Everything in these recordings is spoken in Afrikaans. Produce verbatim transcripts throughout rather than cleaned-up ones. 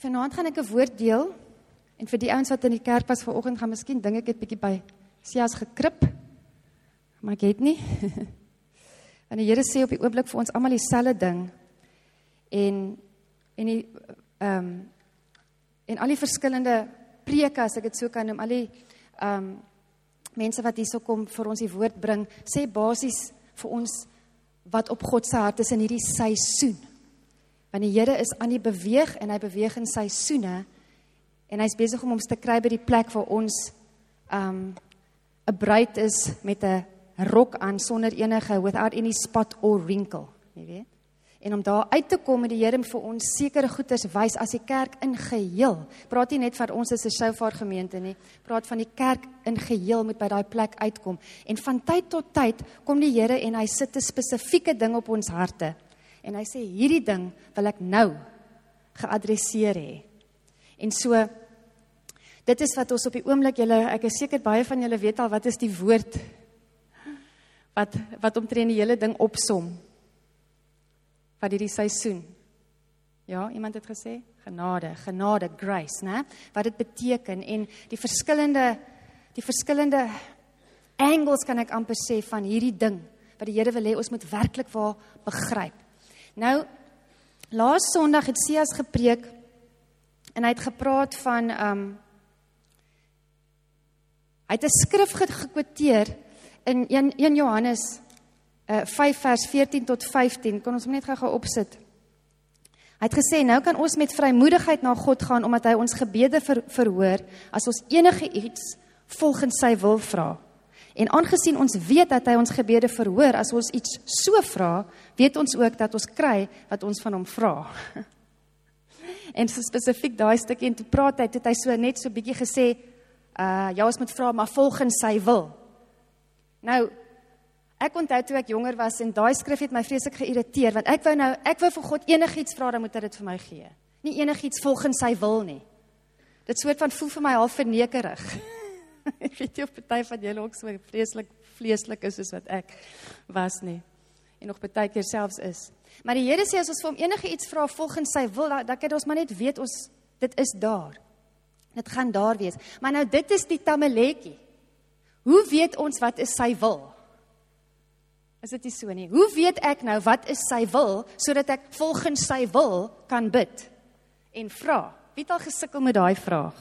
Vanaand gaan ek 'n woord deel, en vir die ouens wat in die kerk was vanoggend, gaan miskien dink ek het bietjie by Sias gekrip, maar ek het nie. Want die Here sê op die oomblik vir ons almal dieselfde ding, en, en die, um, en al die verskillende preke, as ek dit so kan noem, al die um, mense wat hierso kom vir ons die woord bring, sê basies vir ons wat op God se hart is in hierdie seisoen. Want die Here is aan die beweeg, en hy beweeg in seisoene, en hy is besig om ons te kry by die plek waar ons um, 'n bruid is met 'n rok aan, sonder enige, without any spot or wrinkle, jy weet. En om daar uit te kom, het die Here vir ons sekere goeders wys as die kerk in geheel. Praat nie net van ons as 'n shofar gemeente nie, praat van die kerk in geheel moet by daai plek uitkom. En van tyd tot tyd kom die Here en hy sit 'n spesifieke ding op ons harte. En hy sê, hierdie ding wil ek nou geadresseer hê. En so, dit is wat ons op die oomblik, julle, ek is seker baie van julle weet al, wat is die woord, wat, wat omtrent die hele ding opsom, wat hierdie seisoen, ja, iemand het gesê, genade, genade, grace, né? Wat dit beteken, en die verskillende, die verskillende angles kan ek amper sê, van hierdie ding, wat die Here wil hê, ons moet werklik waar begryp. Nou, laas Sondag het Sias gepreek, en hy het gepraat van, um, hy het 'n skrif gekwoteer, in een Johannes uh, vyf vers veertien tot vyftien, kon ons hom net gou opsit. Hy het gesê, nou kan ons met vrymoedigheid na God gaan, omdat hy ons gebede ver, verhoor, as ons enige iets volgens sy wil vra. En aangesien ons weet dat hy ons gebede verhoor, as ons iets so vra, weet ons ook dat ons kry wat ons van hom vra. En so spesifiek daai stukkie, en toe praat hy, toe hy so net so bietjie gesê, uh, ja, ons moet vra, maar volgens sy wil. Nou, ek onthou toe ek jonger was, en daai skrif het my vreeslik geïrriteer, want ek wou nou, ek wou vir God enigiets vra, dan moet hy dit vir my gee. Nie enigiets volgens sy wil nie. Dit soort van voel vir my half vernekerig. Ek weet nie of party van julle ook so vreeslik vleeslik is, soos wat ek was nie. En nog party keer selfs is. Maar die Here sê, as ons vir hom enige iets vra volgens sy wil, dan, dan kan ons maar net weet, ons, dit is daar. Dit gaan daar wees. Maar nou, dit is die tamaletjie. Hoe weet ons wat is sy wil? Is dit nie so nie? Hoe weet ek nou wat is sy wil, sodat ek volgens sy wil kan bid en vra? Wie het al gesukkel met daai vraag?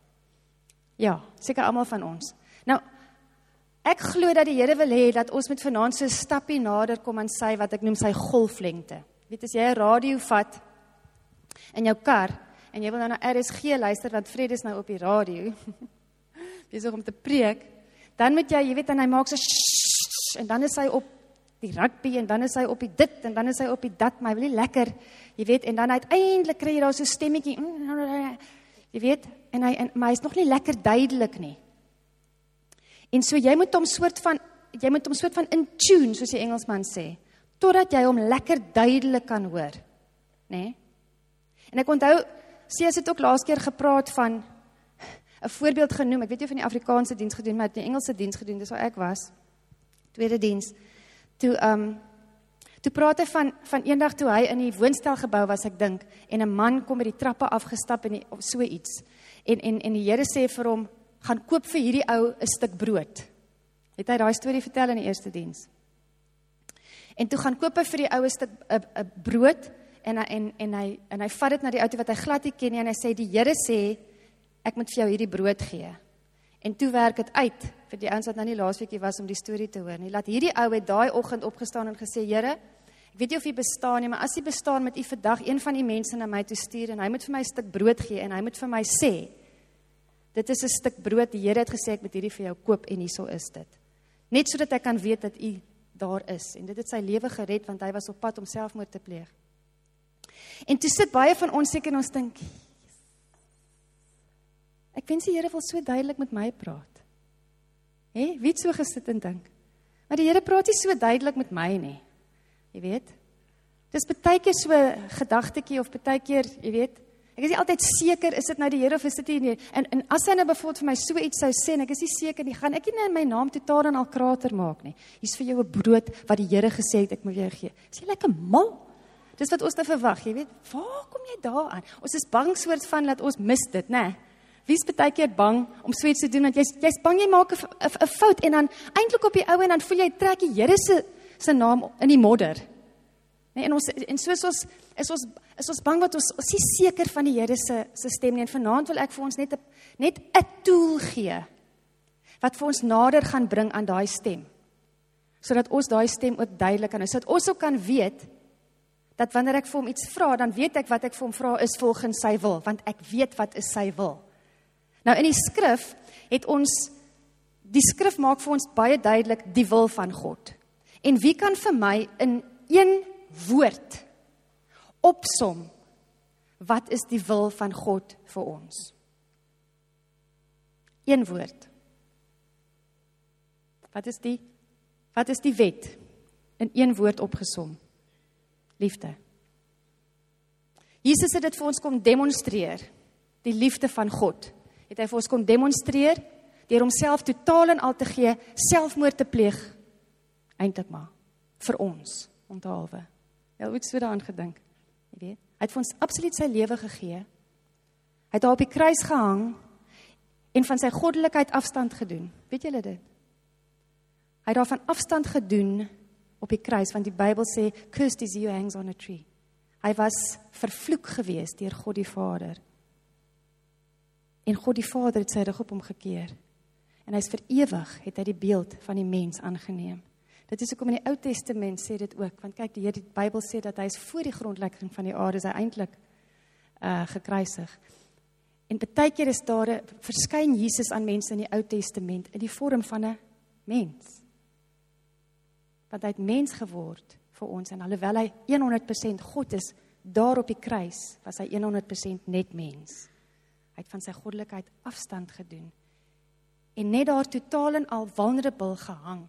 Ja, seker almal van ons. Nou, ek glo dat die Here wil hê dat ons met vanaand so 'n stappie nader kom aan sy, wat ek noem sy golflengte. Weet, as jy 'n radio vat in jou kar, en jy wil nou na R S G luister, want Fred is nou op die radio, besig om te preek, dan moet jy, jy weet, en hy maak so shhh, en dan is hy op die rugby, en dan is hy op die dit, en dan is hy op die dat, maar hy wil nie lekker, jy weet, en dan uiteindelik kry jy daar so stemmetjie, jy weet, en hy, en, maar hy is nog nie lekker duidelik nie. En so jy moet hom soort van, jy moet hom soort van in tune, soos die Engelsman sê, totdat jy hom lekker duidelik kan hoor, nê? En ek onthou, Sias het ook laas keer gepraat van, 'n voorbeeld genoem, ek weet nie of in die Afrikaanse diens gedoen, maar in die Engelse diens gedoen, dis waar ek was, tweede diens, toe, um, toe praat hy van, van eendag toe hy in die woonstelgebou was, ek dink, en 'n man kom met die trappe afgestap, en die, of so iets, en, en, en die Here sê vir hom, gaan koop vir hierdie ou 'n stuk brood. Het hy daai storie vertel in die eerste diens. En toe gaan koop hy vir die ou 'n stuk 'n brood, en, en, en, hy, en hy vat dit na die ou toe wat hy glad nie ken nie, en hy sê, die Here sê, ek moet vir jou hierdie brood gee. En toe werk het uit, vir die ouens wat nou nie laasweekie was om die storie te hoor nie, laat hierdie ou het daai oggend opgestaan en gesê, Here, ek weet nie of hy bestaan nie, maar as hy bestaan, met u vandag een van die mense na my toe stuur, en hy moet vir my 'n stuk brood gee, en hy moet vir my sê, dit is 'n stuk brood, die Here het gesê, ek moet hierdie vir jou koop, en hierso is dit. Net sodat ek kan weet dat u daar is, en dit het sy lewe gered, want hy was op pad om selfmoord te pleeg. En toe sit baie van ons seker en ons dink, ek wens die Here wil so duidelik met my praat. He, wie het so gesit en dink? Maar die Here praat nie so duidelik met my nie. Jy weet? Dis baie keer so gedagtetjie of baie keer, jy weet, ek is nie altyd seker, is dit nou die Here of is dit nie? En, en as hy nou bijvoorbeeld vir my so iets sou sê, en ek is nie seker nie, gaan ek nie in my naam totaal en al krater maak nie. Hier is vir jou 'n brood wat die Here gesê het, ek moet jou gee. Is jy lekker mal? dis wat ons nou verwag, jy weet, waar kom jy daar aan? Ons is bang soort van, dat ons mis dit, né? Wie is baie keer bang om so iets te doen, want jy's jy's bang jy maak 'n fout, en dan, eintlik op die ou en dan voel jy, trek die Here se, se naam in die modder. Nee, en ons, en soos ons, is ons, is ons bang wat ons, ons is seker van die Here se, se stem nie, en vanaand wil ek vir ons net 'n net 'n tool gee, wat vir ons nader gaan bring aan daai stem, sodat ons daai stem ook duidelik kan, sodat ons ook kan weet, dat wanneer ek vir hom iets vra, dan weet ek wat ek vir hom vra is volgens sy wil, want ek weet wat is sy wil. Nou in die skrif, het ons, die skrif maak vir ons baie duidelik die wil van God. En wie kan vir my in een woord opsom, wat is die wil van God vir ons? Een woord. Wat is die, wat is die wet? In een woord opgesom. Liefde. Jesus het dit vir ons kom demonstreer, die liefde van God. Het hy vir ons kon demonstreer, deur homself totaal en al te gee, selfmoord te pleeg, eintlik maar, vir ons, om te halwe. Jy het ooit so daaraan gedink, jy weet. Hy het vir ons absoluut sy lewe gegee, hy het daar op die kruis gehang, en van sy goddelikheid afstand gedoen. Weet julle dit? Hy het daarvan afstand gedoen, op die kruis, want die Bybel sê, cursed is he who hangs on a tree. Hy was vervloek gewees deur God die Vader. En God die Vader het sy rug op hom gekeer. En hy is vir ewig, het hy die beeld van die mens aangeneem. Dit is ook om in die Ou Testament sê dit ook, want kyk, die Here, die Bybel sê dat hy is voor die grondlegging van die aarde, is hy eintlik uh, gekruisig. En baie keer is daar, verskyn Jesus aan mense in die Ou Testament, in die vorm van 'n mens. Want hy het mens geword vir ons, en alhoewel hy honderd persent God is, daar op die kruis, was hy honderd persent net mens. Hy het van sy goddelikheid afstand gedoen, en net daar totaal en al vulnerable gehang,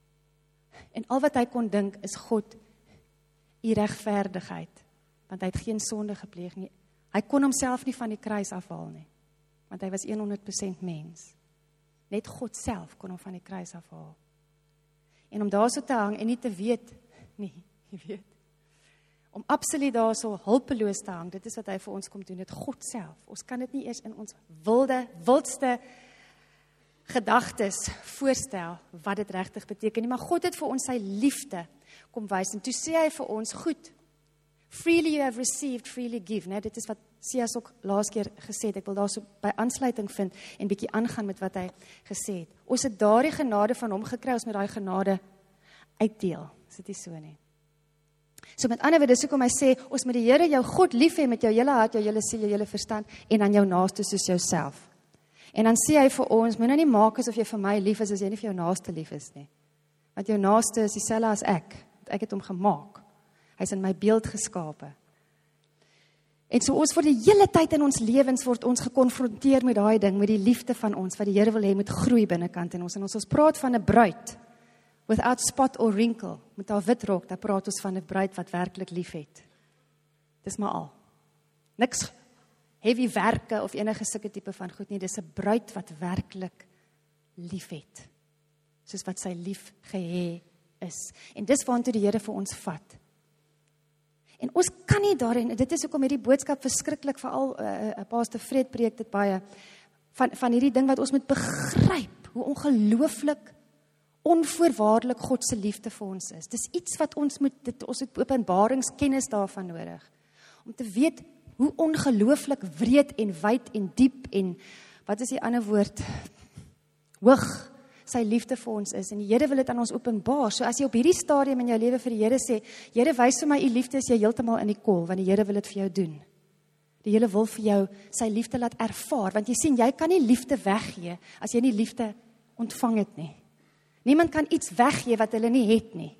en al wat hy kon dink is God, die regverdigheid, want hy het geen sonde gepleeg nie, hy kon homself nie van die kruis afhaal nie, want hy was honderd persent mens, net God self kon hom van die kruis afhaal, en om daar so te hang, en nie te weet, nie, jy weet, om absoluut daar so hulpeloos te hang, dit is wat hy vir ons kom doen, dit God self, ons kan dit nie eers in ons wilde, wildste gedagtes voorstel, wat dit regtig beteken nie, maar God het vir ons sy liefde kom wys, en toe sê hy vir ons, goed, freely you have received, freely give, ne? Dit is wat Sias ook laas keer gesê het, ek wil daar so by aansluiting vind, en bietjie aangaan met wat hy gesê het, ons het daar die genade van hom gekry, ons met daai genade uitdeel, is dit nie so nie? So met ander woorde, dis hoekom hy sê, ons moet die Here jou God lief hê met jou hele hart, jou hele siel, jou hele verstand, en dan jou naaste soos jouself. En dan sê hy vir ons, moet nou nie maak asof jy vir my lief is, as jy nie vir jou naaste lief is nie. Want jou naaste is dieselfde as ek, ek het hom gemaak. Hy is in my beeld geskape. En so ons word die hele tyd in ons lewens, word ons gekonfronteer met daai ding, met die liefde van ons, wat die Here wil hê moet groei binnekant in ons. En ons, ons praat van 'n bruid, without spot or wrinkle, met haar wit rok, dan praat ons van 'n bruid wat werklik lief het. Dis maar al. Niks heavy werke of enige sulke tipe van goed nie, dis 'n bruid wat werklik lief het. Soos wat sy lief gehê is. En dis waartoe die Here vir ons vat. En ons kan nie daarin, dit is hoekom hierdie boodskap verskriklik, veral uh, uh, Pastor Fred preek dit baie, van, van hierdie ding wat ons moet begryp, hoe ongelooflik onvoorwaardelik God se liefde vir ons is. Dis iets wat ons moet, dit, ons het openbaringskennis daarvan nodig, om te weet hoe ongelooflik wreed en wyd en diep en, wat is die ander woord, hoog sy liefde vir ons is, en die Here wil dit aan ons openbaar, so as jy op hierdie stadium in jou lewe vir die Here sê, Here, wys vir my u liefde, is jy heeltemal in die kol, want die Here wil dit vir jou doen. Die Here wil vir jou sy liefde laat ervaar, want jy sien, jy kan nie liefde weggee, as jy nie liefde ontvang het nie. Niemand kan iets weggee wat hulle nie het nie.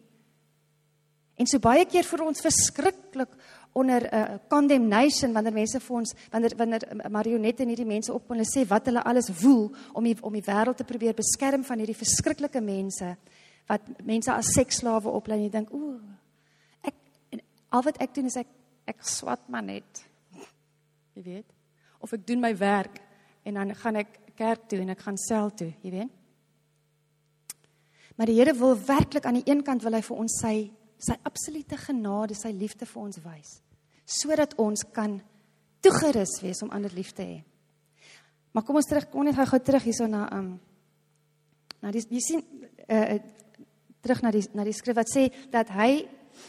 En so baie keer vir ons verskriklik onder uh, condemnation, wanneer mense vir ons, wanneer, wanneer Marionette en hierdie mense op hulle sê, wat hulle alles woel, om die, om die wêreld te probeer beskerm van hierdie verskriklike mense, wat mense as seksslawe oplei, en jy dink, oeh, ek, en al wat ek doen is, ek, ek swat maar net, jy weet, of ek doen my werk, en dan gaan ek kerk toe, en ek gaan sel toe, jy weet. Maar die Here wil werklik, aan die een kant wil hy vir ons sy, sy absolute genade, sy liefde vir ons wys, sodat ons kan toegerus wees om ander lief te hê. Maar kom ons terug, kom net gou terug hierso na, um, na die, jy sien, uh, terug na die, na die skrif wat sê, dat hy,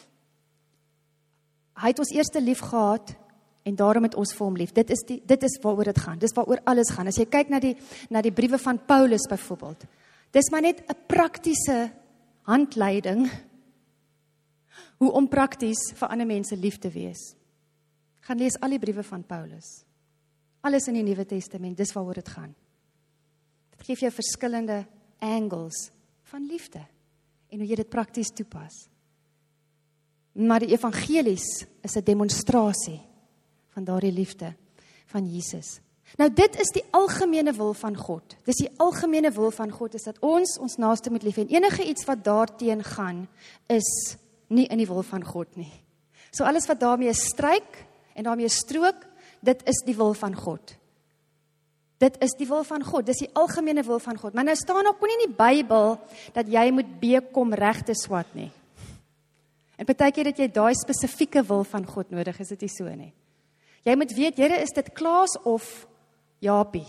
hy het ons eerste lief gehad, en daarom het ons vir hom lief. Dit is, die, dit is waaroor dit gaan, dit is waaroor alles gaan. As jy kyk na die, na die briewe van Paulus byvoorbeeld, dis maar net 'n praktiese handleiding, hoe om prakties vir ander mense lief te wees. Gaan lees al die briewe van Paulus. Alles in die Nuwe Testament, dis waaroor dit gaan. Dit gee vir jou verskillende angles van liefde, en hoe jy dit prakties toepas. Maar die evangelies is 'n demonstrasie van daardie liefde van Jesus. Nou dit is die algemene wil van God. Dis die algemene wil van God, is dat ons ons naaste moet lief hê. En enige iets wat daarteen gaan, is nie in die wil van God nie. So alles wat daarmee stryk, en daarmee strook, dit is die wil van God. Dit is die wil van God, dis die algemene wil van God. Maar nou staan ook nie in die Bybel, dat jy moet bekom regte swat nie. En partykeer dat jy daai spesifieke wil van God nodig, is dit nie so nie. Jy moet weet, Here, is dit Klaas of Japie?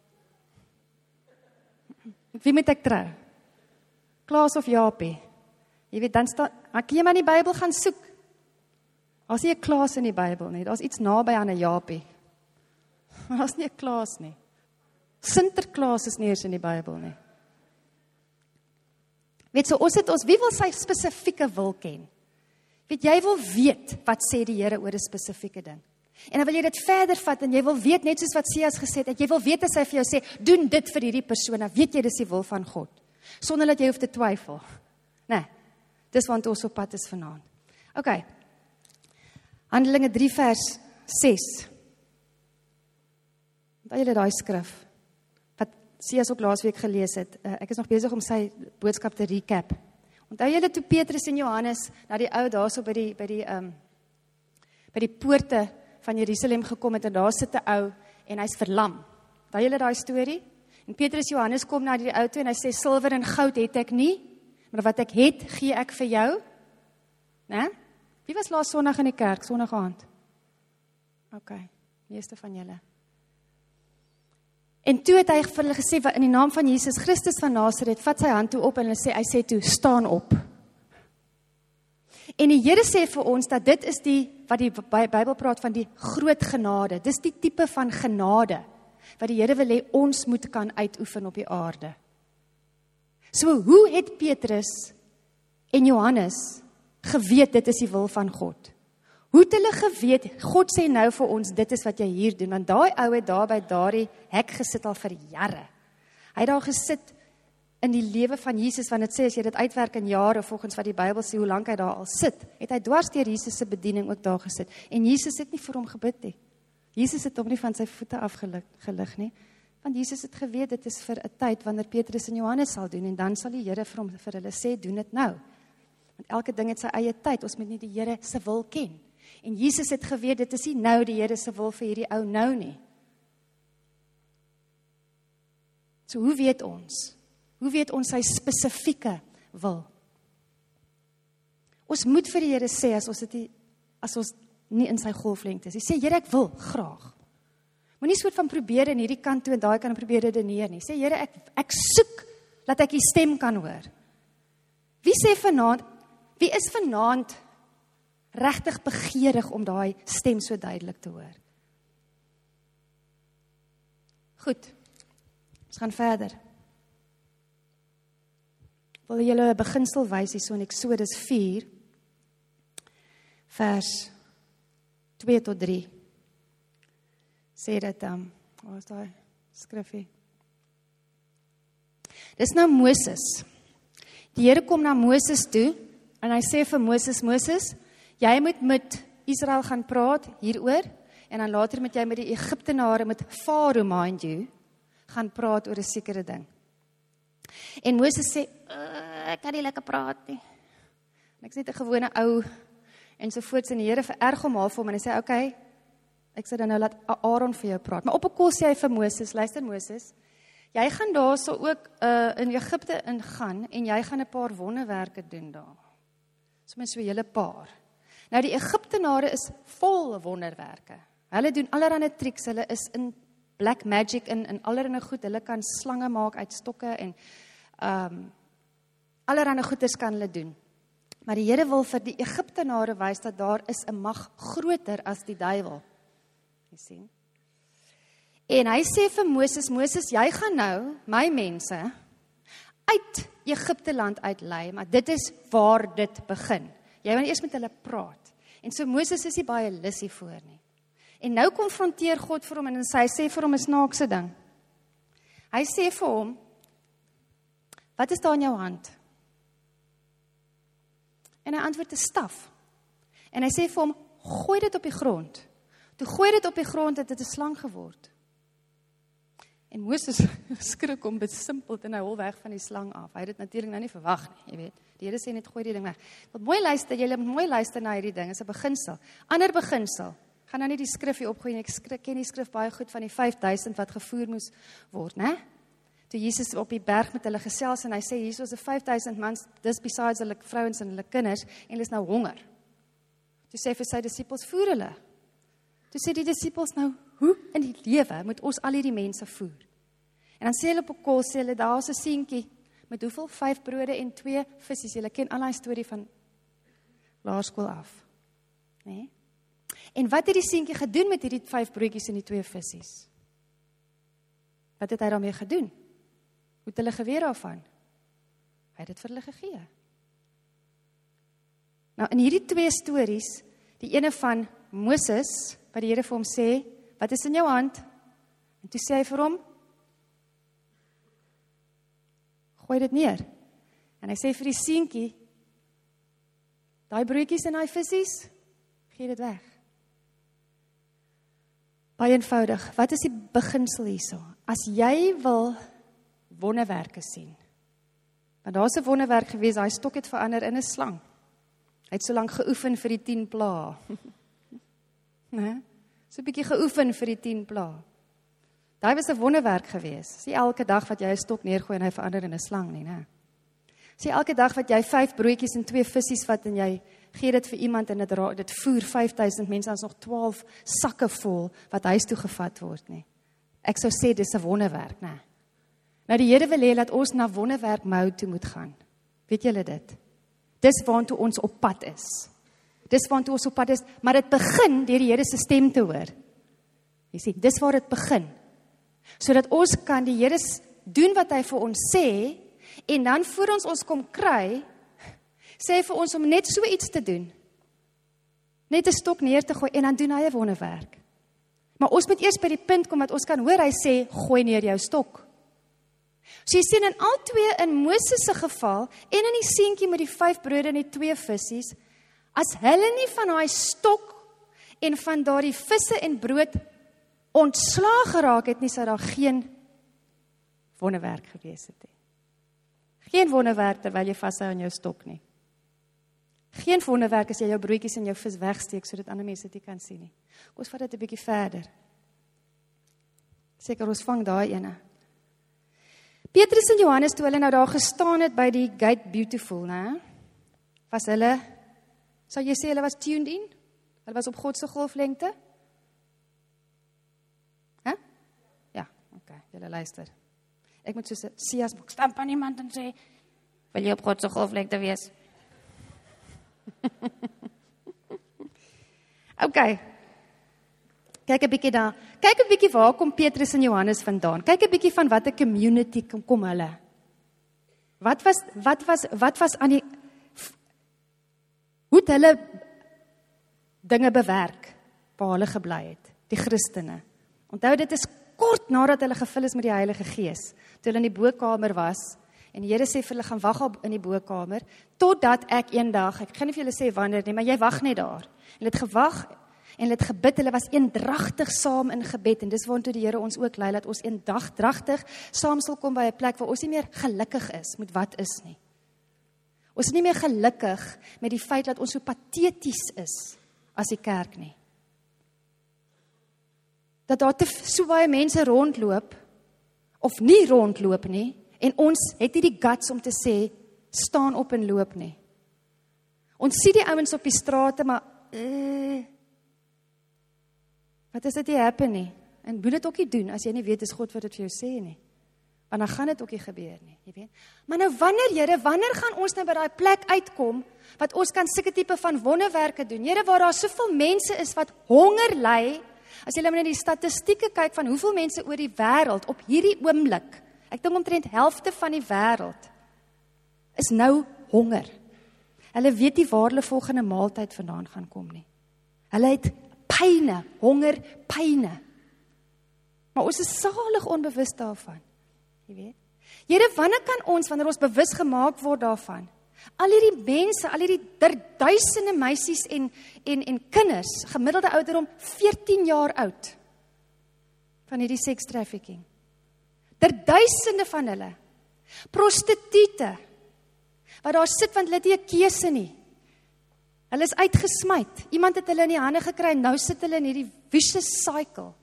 Wie moet ek trou? Klaas of Japie? Jy weet, dan staan, dan kan jy maar in die Bybel gaan soek. Daar's nie 'n Klaas in die Bybel nie, daar's iets naby aan 'n Japie. Maar daar's nie 'n Klaas nie. Sinterklaas is nie eens in die Bybel nie. Weet so, ons het ons, wie wil sy spesifieke wil ken? Weet, jy wil weet, wat sê die Here oor 'n spesifieke ding. En dan wil jy dit verder vat, en jy wil weet, net soos wat Sias gesê het, jy wil weet as hy vir jou sê, doen dit vir hierdie persoon, dan weet jy dis die wil van God. Sonder dat jy hoef te twyfel. Nee, dis want ons op pad is vanaand. Ok, Handelinge drie vers ses. Onthou julle daai skrif, wat Sias ook laasweek gelees het, uh, ek is nog besig om sy boodskap te recap. Onthou julle toe Petrus en Johannes, na die ou daarso by die, by die, um, by die poorte van Jerusalem gekom het, en daar sit 'n ou, en hy's verlam. Onthou julle daai storie? En Petrus Johannes kom na die ou toe, en hy sê, silwer en goud het ek nie, maar wat ek het, gee ek vir jou. Né? Wie was laas Sondag in die kerk, Sondag aand? Ok, meeste van julle. En toe het hy vir hulle gesê, in die naam van Jesus Christus van Nasaret, vat sy hand toe op, en hy sê, hy sê toe, staan op. En die Here sê vir ons, dat dit is die, wat die Bybel praat van die groot genade, dis die tipe van genade, wat die Here wil hê ons moet kan uitoefen op die aarde. So, hoe het Petrus en Johannes geweet, dit is die wil van God? Hoe het hulle geweet, God sê nou vir ons, dit is wat jy hier doen, want daai ou het daar by daardie hek gesit al vir jare. Hy het daar gesit in die lewe van Jesus, want het sê, as jy dit uitwerk in jare, volgens wat die Bybel sê, hoe lang hy daar al sit, het hy dwars deur Jesus se bediening ook daar gesit, en Jesus het nie vir hom gebid nie. Jesus het hom nie van sy voete afgelig nie, want Jesus het geweet, dit is vir 'n tyd, wanneer Petrus en Johannes sal doen, en dan sal die Here vir hom, vir hulle sê, doen dit nou. Want elke ding het sy eie tyd, ons moet nie die Here se wil ken. En Jesus het geweet, dit is nie nou die Here se wil vir hierdie ou nou nie. So hoe weet ons? Hoe weet ons sy spesifieke wil? Ons moet vir die Here sê, as ons, dit nie, as ons nie in sy golflengte is. Hy sê, Here, ek wil, graag. Moenie soort van probeer in hierdie kant toe en daai kan probeer redeneer nie. Sê, Here, ek, ek soek, dat ek die stem kan hoor. Wie sê vanaand, wie is vanaand regtig begeerig om daai stem so duidelik te hoor? Goed, ons gaan verder. Wil julle 'n beginsel wys hier so in Eksodus vier, vers twee tot drie. Sê dit, um, waar is daai skrifgie? Dis nou Moses. Die Here kom na Moses toe, en hy sê vir Moses, Moses, jy moet met Israel gaan praat hieroor, en dan later moet jy met die Egiptenare, met Farao, mind you, gaan praat oor 'n sekere ding. En Moses sê, ek kan nie lekker praat nie. En ek is net 'n gewone ou, en so voorts, en die Here vererg hom half hom, en hy sê, okay, ek sê dan nou, laat Aaron vir jou praat. Maar op 'n kol sê hy vir Moses, luister Moses, jy gaan daar so ook uh, in Egipte ingaan, en jy gaan 'n paar wonderwerke doen daar. soms so 'n hele paar. Nou die Egiptenare is vol wonderwerke. Hulle doen allerlei triks, hulle is in black magic in in allerlei goed, hulle kan slange maak uit stokke en um, allerlei goeders kan hulle doen. Maar die Here wil vir die Egiptenare wys dat daar is 'n mag groter as die duiwel. Jy sien? En hy sê vir Moses, Moses, jy gaan nou my mense uit Egipte land uitlei, maar dit is waar dit begin. Jy moet eers met hulle praat. En so Moses is nie baie lus hiervoor nie. En nou konfronteer God vir hom en hy sê vir hom 'n snaakse ding. Hy sê vir hom, wat is daar in jou hand? En hy antwoord 'n staf. En hy sê vir hom, gooi dit op die grond. Toe gooi dit op die grond, het dit 'n slang geword. En Moses skrik om besimpeld en hy hol weg van die slang af. Hy het dit natuurlik nou nie verwag nie, jy weet. Die Here sê net gooi die ding weg. Wat mooi luister, jy moet mooi luister na hierdie ding, is 'n beginsel. Ander beginsel. Gaan nou nie die skrif hier opgooi nie. Ek skrik, ken die skrif baie goed van die vyf duisend wat gevoer moes word, né? Toe Jesus op die berg met hulle gesels en hy sê hier is 'n vyf duisend mans, dis besides hulle vrouens en hulle kinders en hulle is nou honger. Toe sê hy vir sy disippels, voer hulle. Toe sê die disippels nou, hoe in die lewe moet ons al hierdie mense voer? En dan sê hulle op 'n kol, sê hulle, daar is 'n seentjie met hoeveel? Vyf brode en twee visse. Julle ken al daai storie van laerskool af. Nee? En wat het die seentjie gedoen met hierdie vyf broodjies en die twee visse? Wat het hy daarmee gedoen? Hoe het hulle geweet daarvan? Hy het dit vir hulle gegee. Nou in hierdie twee stories, die ene van Moses, wat die Here vir hom sê, wat is in jou hand? En toe sê hy vir hom, gooi dit neer. En hy sê vir die seentjie, daai broodjies en daai visse, gee dit weg. Baie eenvoudig, wat is die beginsel hierso? As jy wil wonderwerke sien, want daar is 'n wonderwerk gewees, daai stok het verander in 'n slang. Hy het so lank geoefen vir die tien pla. Nee? So 'n bietjie geoefen vir die tien pla. Daai was 'n wonderwerk gewees. Dis nie elke dag wat jy 'n stok neergooi en hy verander in 'n slang nie, né? Dis nie elke dag wat jy vyf broodjies en twee visse vat en jy gee dit vir iemand en dit dit voer vyf duisend mense, dan is nog twaalf sakke vol wat huis toe gevat word nie. Ek sou sê dis 'n wonderwerk, né? Nou die Here wil hê dat ons na wonderwerk mode toe moet gaan. Weet julle dit? Dis waartoe ons op pad is. Dis waartoe ons op pad is, maar dit begin deur die Here se stem te hoor. Jy sien, dis waar dit begin. Sodat ons kan die Here doen wat hy vir ons sê, en dan voor ons ons kom kry, sê hy vir ons om net so iets te doen. Net 'n stok neer te gooi, en dan doen hy 'n wonderwerk. Maar ons moet eers by die punt kom, wat ons kan hoor, hy sê, gooi neer jou stok. So jy sien in al twee, in Moses se geval, en in die seentjie met die vyf brode en die twee visse, as hulle nie van daai stok, en van daardie visse en brood, ontslaag geraak het nie, sou daar geen wonderwerk gewees het nie. Geen wonderwerk terwyl jy vashou aan jou stok nie. Geen wonderwerk as jy jou broodjies en jou vis wegsteek, sodat ander mense dit nie kan sien nie. Ons vat dit 'n bietjie verder. Seker ons vang daai ene. Petrus en Johannes, toe hulle nou daar gestaan het by die Gate Beautiful, né? Was hulle, sou jy sê hulle was tuned in? Hulle was op God se golflengte? Hæ? Ja, okay, julle luister. Ek moet soos 'n siasbok stamp aan iemand en sê, wil jy op God se golflengte wees? Okay. Kyk 'n bietjie daar. Kyk 'n bietjie waar kom Petrus en Johannes vandaan. Kyk 'n bietjie van watter community kom, kom hulle. Wat was wat was wat was aan die hoe het hulle dinge bewerk waar hulle gebly het, die Christene. Onthou dit is kort nadat hulle gevul is met die Heilige Gees, toe hulle in die bokamer was. En die Here sê vir hulle, gaan wag op in die bokamer, totdat ek eendag, ek gaan nie vir julle sê wanneer nie, maar jy wag net daar. En het gewag, en het gebid, hulle was eendragtig saam in gebed, en dis waartoe die Here ons ook lei, dat ons eendragtig saam sal kom by 'n plek waar ons nie meer gelukkig is met wat is nie. Ons is nie meer gelukkig met die feit dat ons so pateties is as die kerk nie. Dat daar te so baie mense rondloop, of nie rondloop nie, en ons het nie die guts om te sê, staan op en loop nie. Ons sien die ouens op die strate, maar uh, wat is dit nie happen nie? En moet dit ook nie doen, as jy nie weet, is God wat dit vir jou sê nie. Want dan gaan dit ook nie gebeur nie, jy weet. Maar nou wanneer, Here, wanneer gaan ons nou by daai plek uitkom, wat ons kan sulke tipe van wonderwerke doen? Here, waar daar soveel mense is wat honger ly, as jy net die statistieke kyk van hoeveel mense oor die wêreld op hierdie oomblik, ek dink omtrent helfte van die wêreld, is nou honger. Hulle weet nie waar hulle volgende maaltyd vandaan gaan kom nie. Hulle het pyne, honger, pyne. Maar ons is salig onbewus daarvan. Jy weet. Here, wanneer kan ons, wanneer ons bewus gemaak word daarvan, al hierdie mense, al hierdie duisende meisies en, en, en kinders, gemiddelde ouderdom veertien jaar oud, van hierdie sex trafficking. Der duisende van hulle, prostituie, wat daar sit, want hulle het nie 'n keuse nie. Hulle is uitgesmyt. Iemand het hulle in die hande gekry, en nou sit hulle in hierdie vicious cycle.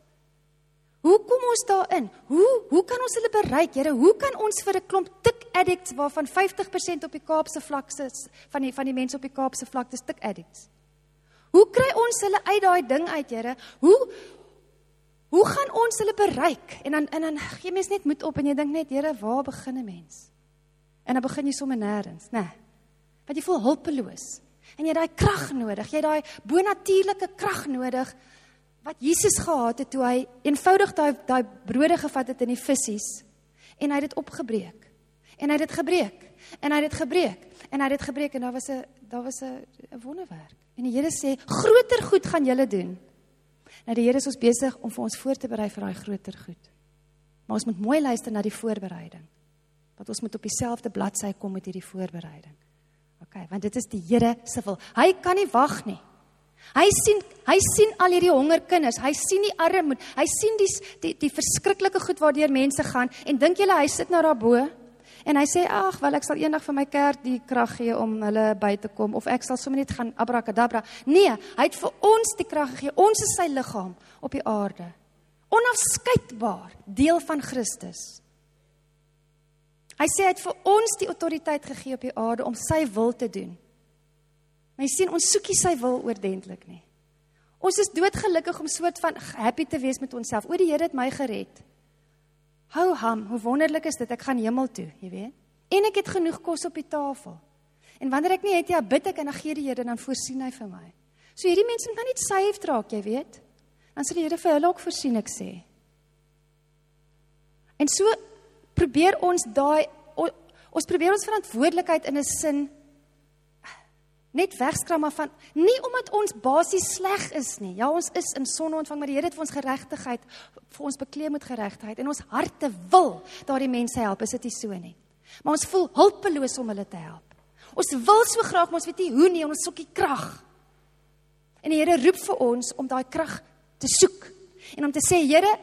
Hoe kom ons daarin? Hoe, hoe kan ons hulle bereik, Here? Hoe kan ons vir 'n klomp tik addicts, waarvan vyftig persent op die Kaapse vlakte is, van die, van die mense op die Kaapse vlakte is tik addicts? Hoe kry ons hulle uit daai ding uit, Here? Hoe, hoe gaan ons hulle bereik? En dan, en dan gee mens net moed op, en jy dink net, Here, waar begin 'n mens? En dan begin jy sommer nêrens, né? Want jy voel hulpeloos. En jy het daai krag nodig, jy het daai bonatuurlike krag nodig, wat Jesus gehad het, toe hy eenvoudig daai, daai brode gevat het in die visies, en hy het dit opgebreek, en hy het dit gebreek, en hy het dit gebreek, en hy het dit gebreek, en daar was 'n daar was 'n wonderwerk. En die Here sê, groter goed gaan julle doen. Nou die Here is ons besig om vir ons voor te berei vir daai groter goed. Maar ons moet mooi luister na die voorbereiding. Want ons moet op dieselfde bladsy kom met hierdie voorbereiding. Okay, want dit is die Here se wil. Hy kan nie wag nie. Hy sien, hy sien al hierdie hongerkinders, hy sien die armoede, hy sien die, die, die verskriklike goed waardeur mense gaan, en dink julle, hy sit nou daarbo, en hy sê, ag, wel ek sal eendag vir my kerk die krag gee om hulle by te kom, of ek sal sommer net gaan abrakadabra. Nee, hy het vir ons die krag gegee, ons is sy liggaam op die aarde. Onafskeidbaar, deel van Christus. Hy sê, hy het vir ons die autoriteit gegee op die aarde om sy wil te doen. Maar jy sien, ons soekie sy wil oordentlik nie. Ons is doodgelukkig om soort van happy te wees met onsself. O, die Here het my gered. Hou ham, hoe wonderlik is dit, ek gaan hemel toe, jy weet. En ek het genoeg kos op die tafel. En wanneer ek nie het, ja, bid ek en dan gee die Here, dan voorsien hy vir my. So hierdie mense moet nou net saved raak, jy weet. Dan sal die Here vir hulle ook voorsien, ek sê. En so probeer ons daai, ons probeer ons verantwoordelikheid in 'n sin net wegskram maar van, nie omdat ons basies sleg is nie, ja ons is in sonde ontvang, maar die Here het vir ons geregtigheid, vir ons bekleed met geregtigheid, en ons harte wil daardie mense help, is dit nie so nie. Maar ons voel hulpeloos om hulle te help. Ons wil so graag, maar ons weet nie hoe nie, ons soek die krag. En die Here roep vir ons om daai krag te soek, en om te sê, Here,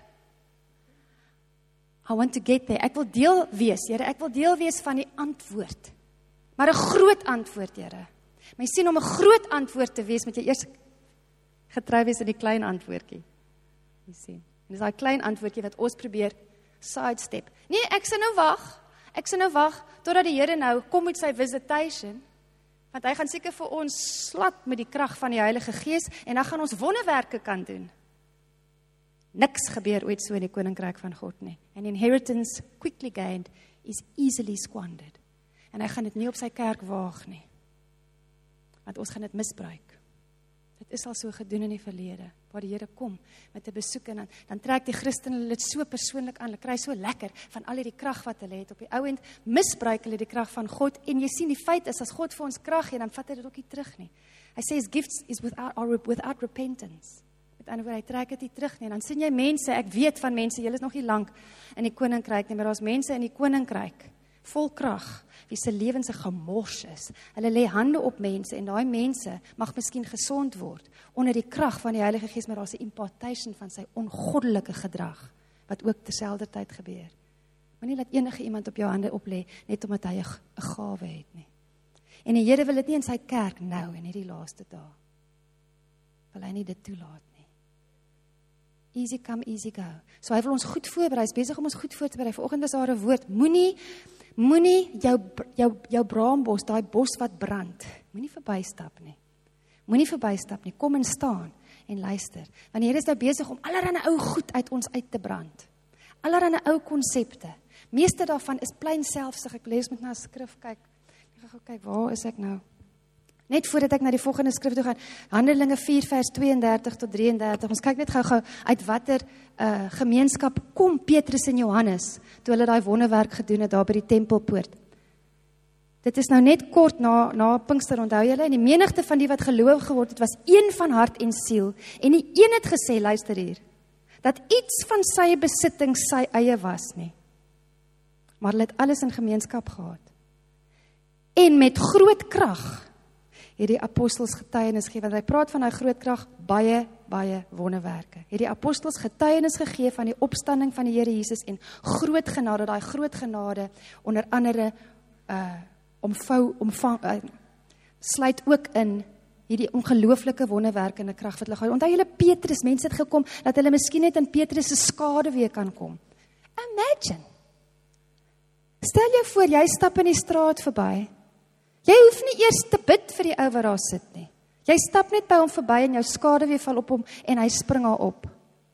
I want to get there, ek wil deel wees, Here, ek wil deel wees van die antwoord, maar 'n groot antwoord, Here. Maar jy sien, om 'n groot antwoord te wees, moet jy eers getrou wees in die klein antwoordjie. Jy sien, en dis daai klein antwoordjie wat ons probeer sidestep. Nee, ek sal nou wag, ek sal nou wag, totdat die Here nou kom met sy visitation, want hy gaan seker vir ons slat met die krag van die Heilige Gees, en dan gaan ons wonderwerke kan doen. Niks gebeur ooit so in die koninkryk van God nie. An inheritance quickly gained is easily squandered. En hy gaan dit nie op sy kerk waag nie. Want ons gaan dit misbruik. Dit is al so gedoen in die verlede, waar die Here kom met 'n besoek, en dan, dan trek die Christene dit so persoonlik aan, hulle kry so lekker van al hierdie krag wat hulle het. Op die ou end misbruik hulle die krag van God, en jy sien, die feit is, as God vir ons krag gee, dan vat hy dit ook nie terug nie. Hy sê, his gifts is without, are without repentance. Met ander woorde, hy trek dit nie terug nie. Dan sien jy mense, ek weet van mense, julle is nog nie lank in die koninkryk nie, maar daar's mense in die koninkryk, vol krag, wie se lewens 'n gemors is. Hulle lê hande op mense, en daai mense mag miskien gesond word, onder die krag van die Heilige Gees, maar daar's 'n impartation van sy ongoddelike gedrag, wat ook terselfdertyd gebeur. Moenie laat enige iemand op jou hande oplê, net omdat hy 'n gawe het nie. En die Here wil dit nie in sy kerk nou, in hierdie laaste dae. Wil hy nie dit toelaat nie. Easy come, easy go. So hy wil ons goed voorberei, hy is besig om ons goed voor te berei. Vanoggend was daar 'n woord, moenie, moenie jou, jou, jou braambos, daai bos wat brand, moenie verbystap nie. Moenie verbystap nie, kom en staan en luister. Want die Here is nou besig om allerlei ou goed uit ons uit te brand. Allerlei ou konsepte. Meeste daarvan is plein selfsug. Ek lees met na 'n skrif kyk. Ek gaan gou kyk, waar is ek nou? Net voordat ek na die volgende skrif toe gaan, Handelinge vier vers tweeëndertig tot drieëndertig. Ons kyk net gou-gou uit watter uh, gemeenskap kom Petrus en Johannes toe hulle daai wonderwerk gedoen het daar by die tempelpoort. Dit is nou net kort na na Pinkster, onthou julle, en die menigte van die wat geloof geword het was een van hart en siel, en die een het gesê, luister hier, dat iets van sy besitting sy eie was nie. Maar hulle het alles in gemeenskap gehad. En met groot krag het die apostels getuienis gegee, want hy praat van hy groot krag, baie, baie wonderwerke. Het die apostels getuienis gegee van die opstanding van die Here Jesus en groot genade, daai groot genade, onder andere uh, omvou, omvang, uh, sluit ook in hierdie ongelooflike wonderwerke en 'n krag wat hulle gehad. Onthou julle Petrus, mense het gekom, dat hulle miskien net in Petrus se skade weer kan kom. Imagine. Stel jou voor, jy stap in die straat verby. Jy hoef nie eers te bid vir die ou wat daar sit nie. Jy stap net by hom verby en jou skade weer val op hom en hy spring haar op.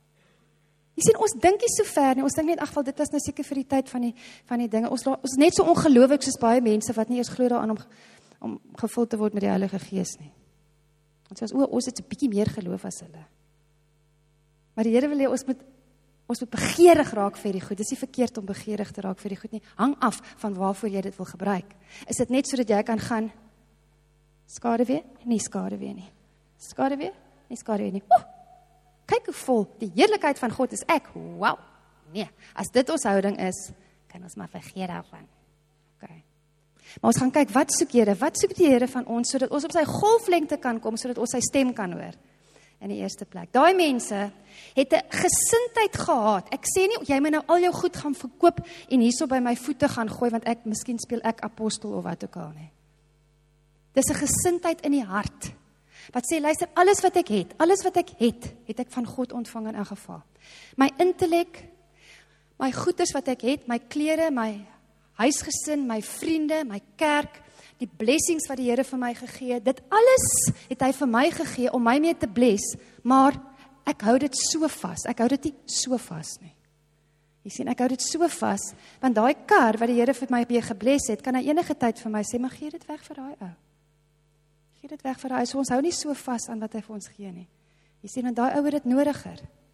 Jy sien, ons dink nie so ver nie. Ons dink net, ag wel, dit was nou seker vir die tyd van die van die dinge. Ons, ons is net so ongelooflik soos baie mense wat nie eers glo daaraan om om gevul te word met die Heilige Gees nie. Ons sê o, ons het 'n bietjie meer geloof as hulle. Maar die Here wil hê ons moet Ons moet begeerig raak vir die goed. Dis nie verkeerd om begeerig te raak vir die goed nie. Hang af van waarvoor jy dit wil gebruik. Is dit net sodat jy kan gaan skade weer? Nie skade weer nie. Skade weer? Nie skade weer nie. Oeh, kyk hoe vol die heerlikheid van God is ek. Wow. Nee, as dit ons houding is, kan ons maar vergeet daarvan. Okay. Maar ons gaan kyk, wat soek Here? Wat soek die Here van ons sodat ons op sy golflengte kan kom, sodat ons sy stem kan hoor? In die eerste plek. Daai mense het 'n gesindheid gehad. Ek sê nie, jy moet nou al jou goed gaan verkoop en hierso by my voete gaan gooi, want ek, miskien speel ek apostel of wat ook al nie. Dis 'n gesindheid in die hart. Wat sê, luister, alles wat ek het, alles wat ek het, het ek van God ontvang in 'n geval. My intellek, my goeders wat ek het, my klere, my huisgesin, my vriende, my kerk, die blessings wat die Here vir my gegee het, dit alles het hy vir my gegee om my mee te bless, maar ek hou dit so vas, ek hou dit nie so vas nie. Jy sien, ek hou dit so vas, want daai kar wat die Here vir my mee gebless het, kan hy enige tyd vir my sê, maar gee dit weg vir daai ou. Gee dit weg vir daai ou, so ons hou nie so vas aan wat hy vir ons gee nie. Jy sien, en daai ou het dit nodiger.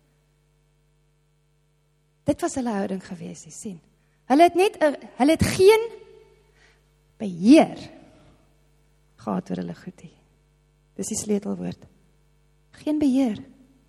Dit was hulle houding gewees, jy sien. Hulle het net, hulle het geen beheer gehad oor hulle goed nie. Dis die sleutelwoord. Geen beheer.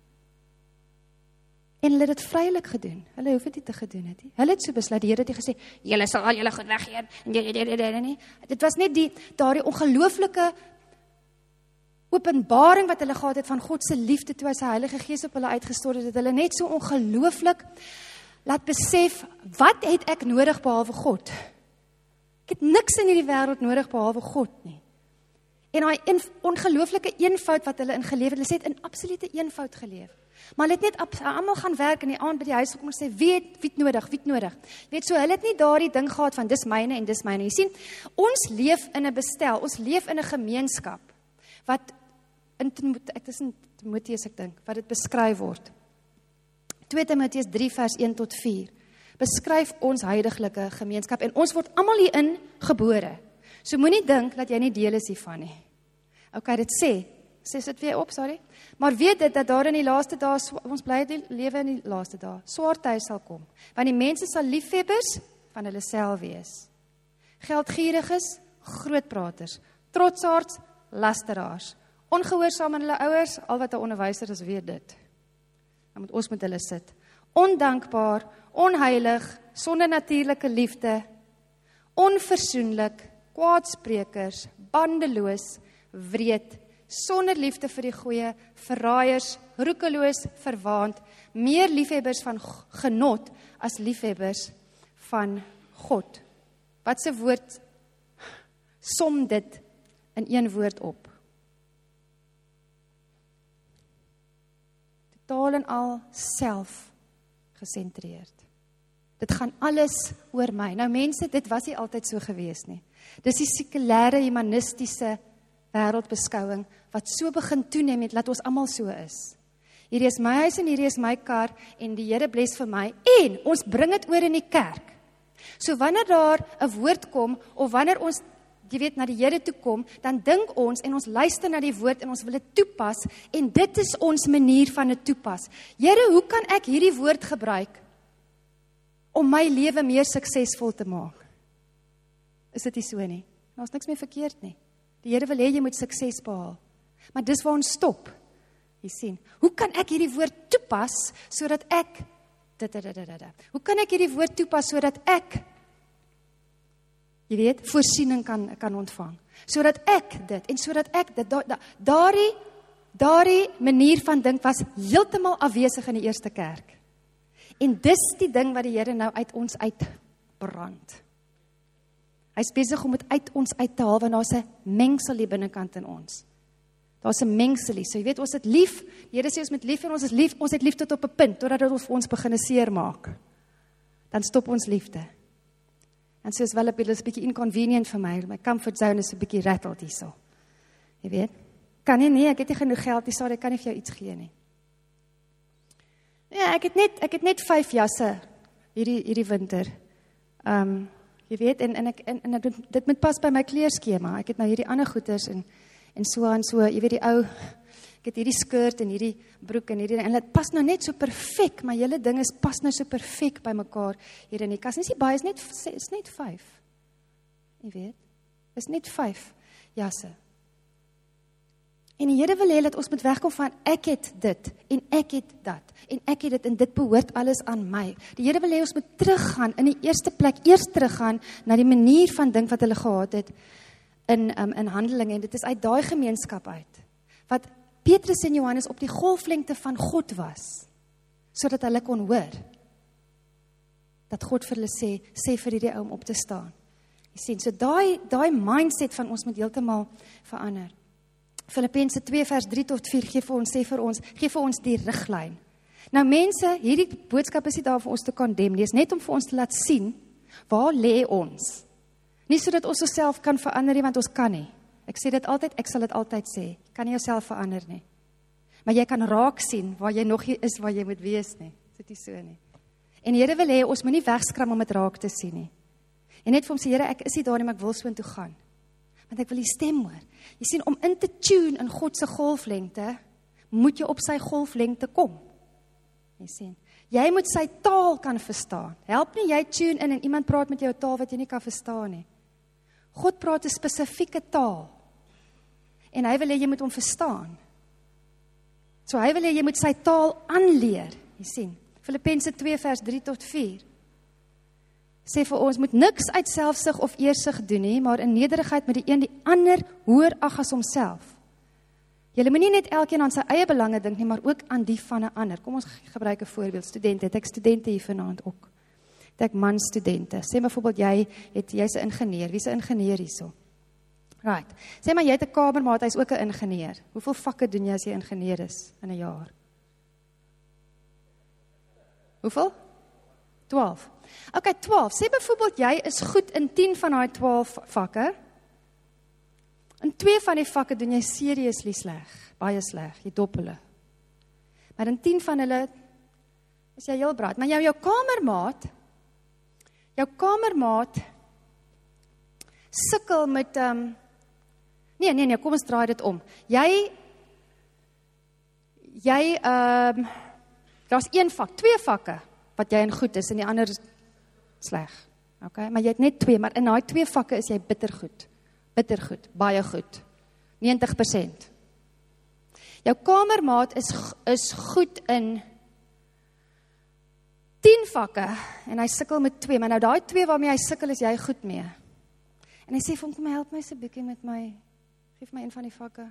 En hulle het dit vrylik gedoen. Hulle hoef dit nie te gedoen het nie. Hulle het so besluit, die Here het gesê, julle sal al julle goed weggee. Nie. Dit was net die daardie ongelooflike openbaring wat hulle gehad het van God se liefde toe hy sy Heilige Gees op hulle uitgestort het, dat hulle net so ongelooflik laat besef, wat het ek nodig behalwe God? Ek het niks in hierdie wêreld nodig behalwe God nie. En daai ongelooflike eenvoud wat hulle in geleef het, hulle het in absolute eenvoud geleef. Maar hulle het net almal gaan werk in die aand by die huis gekom en sê, wie het, wie het nodig, wie het nodig. Jy weet, so hulle het nie daardie ding gehad van, dis myne en dis myne. Jy sien, ons leef in 'n bestel, ons leef in 'n gemeenskap, wat, in, ek is in Timoteus ek dink, wat dit beskryf word. twee Timoteus drie vers een tot vier. Beskryf ons heidaglike gemeenskap, en ons word almal hierin gebore. So moenie dink dat jy nie deel is hiervan nie. Ok, dit sê, sê dit weer op, sorry. Maar weet dit, dat daar in die laaste dae, ons bly die lewe in die laaste dae, swaar tye sal kom. Want die mense sal liefhebbers van hulle self wees. Geldgieriges, grootpraters, trotsaards, lasteraars, ongehoorsaam aan hulle ouers, al wat 'n onderwyser is, weet dit. Dan moet ons met hulle sit. Ondankbaar, onheilig, sonder natuurlike liefde, onversoenlik, kwaadsprekers, bandeloos, wreed, sonder liefde vir die goeie, verraaiers, roekeloos, verwaand, meer liefhebbers van genot as liefhebbers van God. Wat se woord som dit in een woord op? totaal en al self gesentreerd. Dit gaan alles oor my. Nou mense, dit was nie altyd so gewees nie. Dis die sekulêre humanistiese wêreldbeskouing wat so begin toeneem het, laat ons almal so is. Hierdie is my huis en hierdie is my kar en die Here bless vir my en ons bring dit oor in die kerk. So wanneer daar 'n woord kom of wanneer ons jy weet na die Here toe kom, dan dink ons en ons luister na die woord en ons wil dit toepas en dit is ons manier van dit toepas. Here, hoe kan ek hierdie woord gebruik om my lewe meer suksesvol te maak? Is dit nie so nie? Daar's niks meer verkeerd nie. Die Here wil hê jy moet sukses behaal. Maar dis waar ons stop. Jy sien, hoe kan ek hierdie woord toepas sodat ek dit dit dit dit. Hoe kan ek hierdie woord toepas sodat ek jy weet, voorsiening kan kan ontvang. Sodat ek dit en sodat ek dit da, da, daardie daardie manier van dink was heeltemal afwesig in die eerste kerk. En dis die ding wat die Here nou uit ons uitbrand. Hy's besig om dit uit ons uit te haal want daar's 'n mengsel hier binnekant in ons. Daar's 'n mengsel hier. So jy weet ons het lief. Die Here sê ons met lief en ons is lief, ons het lief tot op 'n punt totdat dit ons vir ons begin seer maak. Dan stop ons liefde. En so is wel 'n bietjie inconvenient vir my. My comfort zone is 'n bietjie rattled hierso. Jy weet? Kan nie nee, ek het nie genoeg geld nie, sorry, ek kan nie vir jou iets gee nie. Ja, ek het net ek het net vyf jasse hierdie hierdie winter. Ehm um, jy weet en en ek en, en ek, dit moet pas by my kleurskema. Ek het nou hierdie ander goeders en en so en so, jy weet die ou ek het hierdie skirt en hierdie broek en hierdie en dit pas nou net so perfek, maar julle ding is pas nou so perfek by mekaar hier in die kas. Dis nie baie, is net is net vyf. Jy weet, is net vyf jasse. En die Here wil hê dat ons moet wegkom van ek het dit en ek het dat en ek het dit en dit behoort alles aan my. Die Here wil hê ons moet teruggaan in die eerste plek, eers teruggaan na die manier van dink wat hulle gehad het in um, in Handelinge en dit is uit daai gemeenskap uit wat Petrus en Johannes op die golflengte van God was sodat hulle kon hoor dat God vir hulle sê sê vir hierdie ou om op te staan. Jy sien, so daai daai mindset van ons moet heeltemal verander. Filippense twee vers drie tot vier gee vir ons sê vir ons gee vir ons die riglyn. Nou mense, hierdie boodskap is nie daar vir ons te condemn nie, is net om vir ons te laat sien waar lê ons. Nie sodat ons osself kan verander nie, want ons kan nie. Ek sê dit altyd, ek sal dit altyd sê. Jy kan nie jouself verander nie. Maar jy kan raak sien waar jy nog nie is waar jy moet wees nie. Dit is so nie. En die Here wil hê ons moet nie wegskram om dit raak te sien nie. En net vir hom sê Here, ek is nie daar nie, maar ek wil soontoe gaan. Want ek wil die stem hoor. Jy sien, om in te tune in God se golflengte, moet jy op sy golflengte kom. Jy sien, jy moet sy taal kan verstaan. Help nie jy tune in en iemand praat met jou taal wat jy nie kan verstaan nie. God praat 'n spesifieke taal. En hy wil hê jy moet hom verstaan. So hy wil hê jy moet sy taal aanleer. Jy sien, Filippense twee vers drie tot vier. Sê vir ons, moet niks uit selfsug of eersug doen nie, maar in nederigheid met die een die ander hoër ag as homself. Julle moet nie net elkeen aan sy eie belange dink nie, maar ook aan die van 'n ander. Kom ons gebruik 'n voorbeeld. Studente, het ek studente hier vanaand ook. Het ek man studente. Sê byvoorbeeld jy het jy's 'n ingenieur. Wie's 'n ingenieur hierso? Right. Sê maar jy het 'n kamermaat, hy's ook 'n ingenieur. Hoeveel vakke doen jy as jy ingenieur is in 'n jaar? Hoeveel? twaalf. Okay, twaalf. Sê byvoorbeeld jy is goed in tien van daai twaalf vakke. In twee van die vakke doen jy seriously sleg, baie sleg, jy dop hulle. Maar in tien van hulle is jy heel braaf. Maar jou jou kamermaat, jou kamermaat sukkel met um, nee, nee, nee, kom ons draai dit om. Jy jy ehm um, daar's een vak, twee vakke wat jy in goed is en die ander is sleg. Okay, maar jy het net twee, maar in daai twee vakke is jy bitter goed. Bitter goed, baie goed. negentig persent. Jou kamermaat is is goed in tien vakke en hy sukkel met twee, maar nou daai twee waarmee hy sukkel is jy goed mee. En hy sê vir hom, kom help my so 'n bietjie met my, geef my een van die vakke.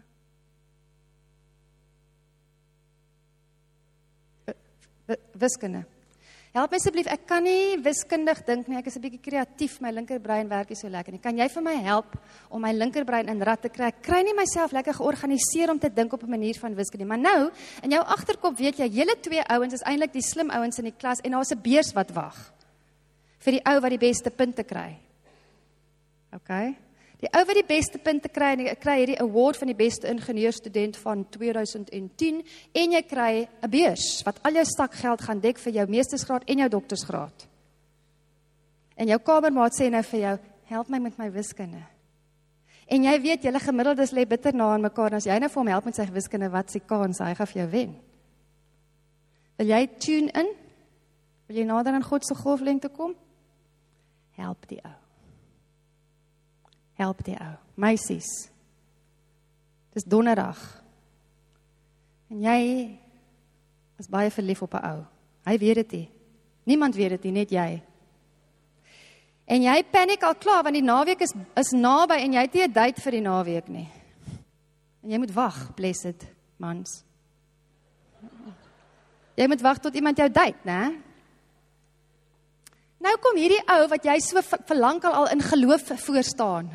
Wiskunde. Help my asseblief, ek kan nie wiskundig dink nie, ek is 'n bietjie kreatief, my linkerbrein werk nie so lekker nie. Kan jy vir my help om my linkerbrein in rad te kry? Ek kry nie myself lekker georganiseer om te dink op 'n manier van wiskunde. Maar nou, in jou agterkop weet jy, julle twee ouens is eintlik die slim ouens in die klas en daar's 'n beurs wat wag vir die ou wat die beste punte kry. OK? Die ou wat die beste punte kry, en kry hierdie award van die beste ingenieurstudent van twintig tien en jy kry 'n beurs wat al jou stakgeld gaan dek vir jou meestersgraad en jou doktorsgraad. En jou kamermaat sê nou vir jou, help my met my wiskunde. En jy weet, julle gemiddeldes lê bitter na aan mekaar, en as jy nou vir hom help met sy wiskunde, wat se kans hy gaan vir jou wen? Wil jy tune in? Wil jy nader aan God se golflengte kom? Help die ou. Help die ou. Meisies. Dis donderdag. En jy is baie verlief op 'n ou. Hy weet dit nie. Niemand weet dit nie, net jy. En jy paniek al klaar, want die naweek is, is naby en jy het nie 'n date vir die naweek nie. En jy moet wag, blessed mans. Jy moet wag tot iemand jou date, né? Nou kom hierdie ou wat jy so verlang al in geloof voor staan.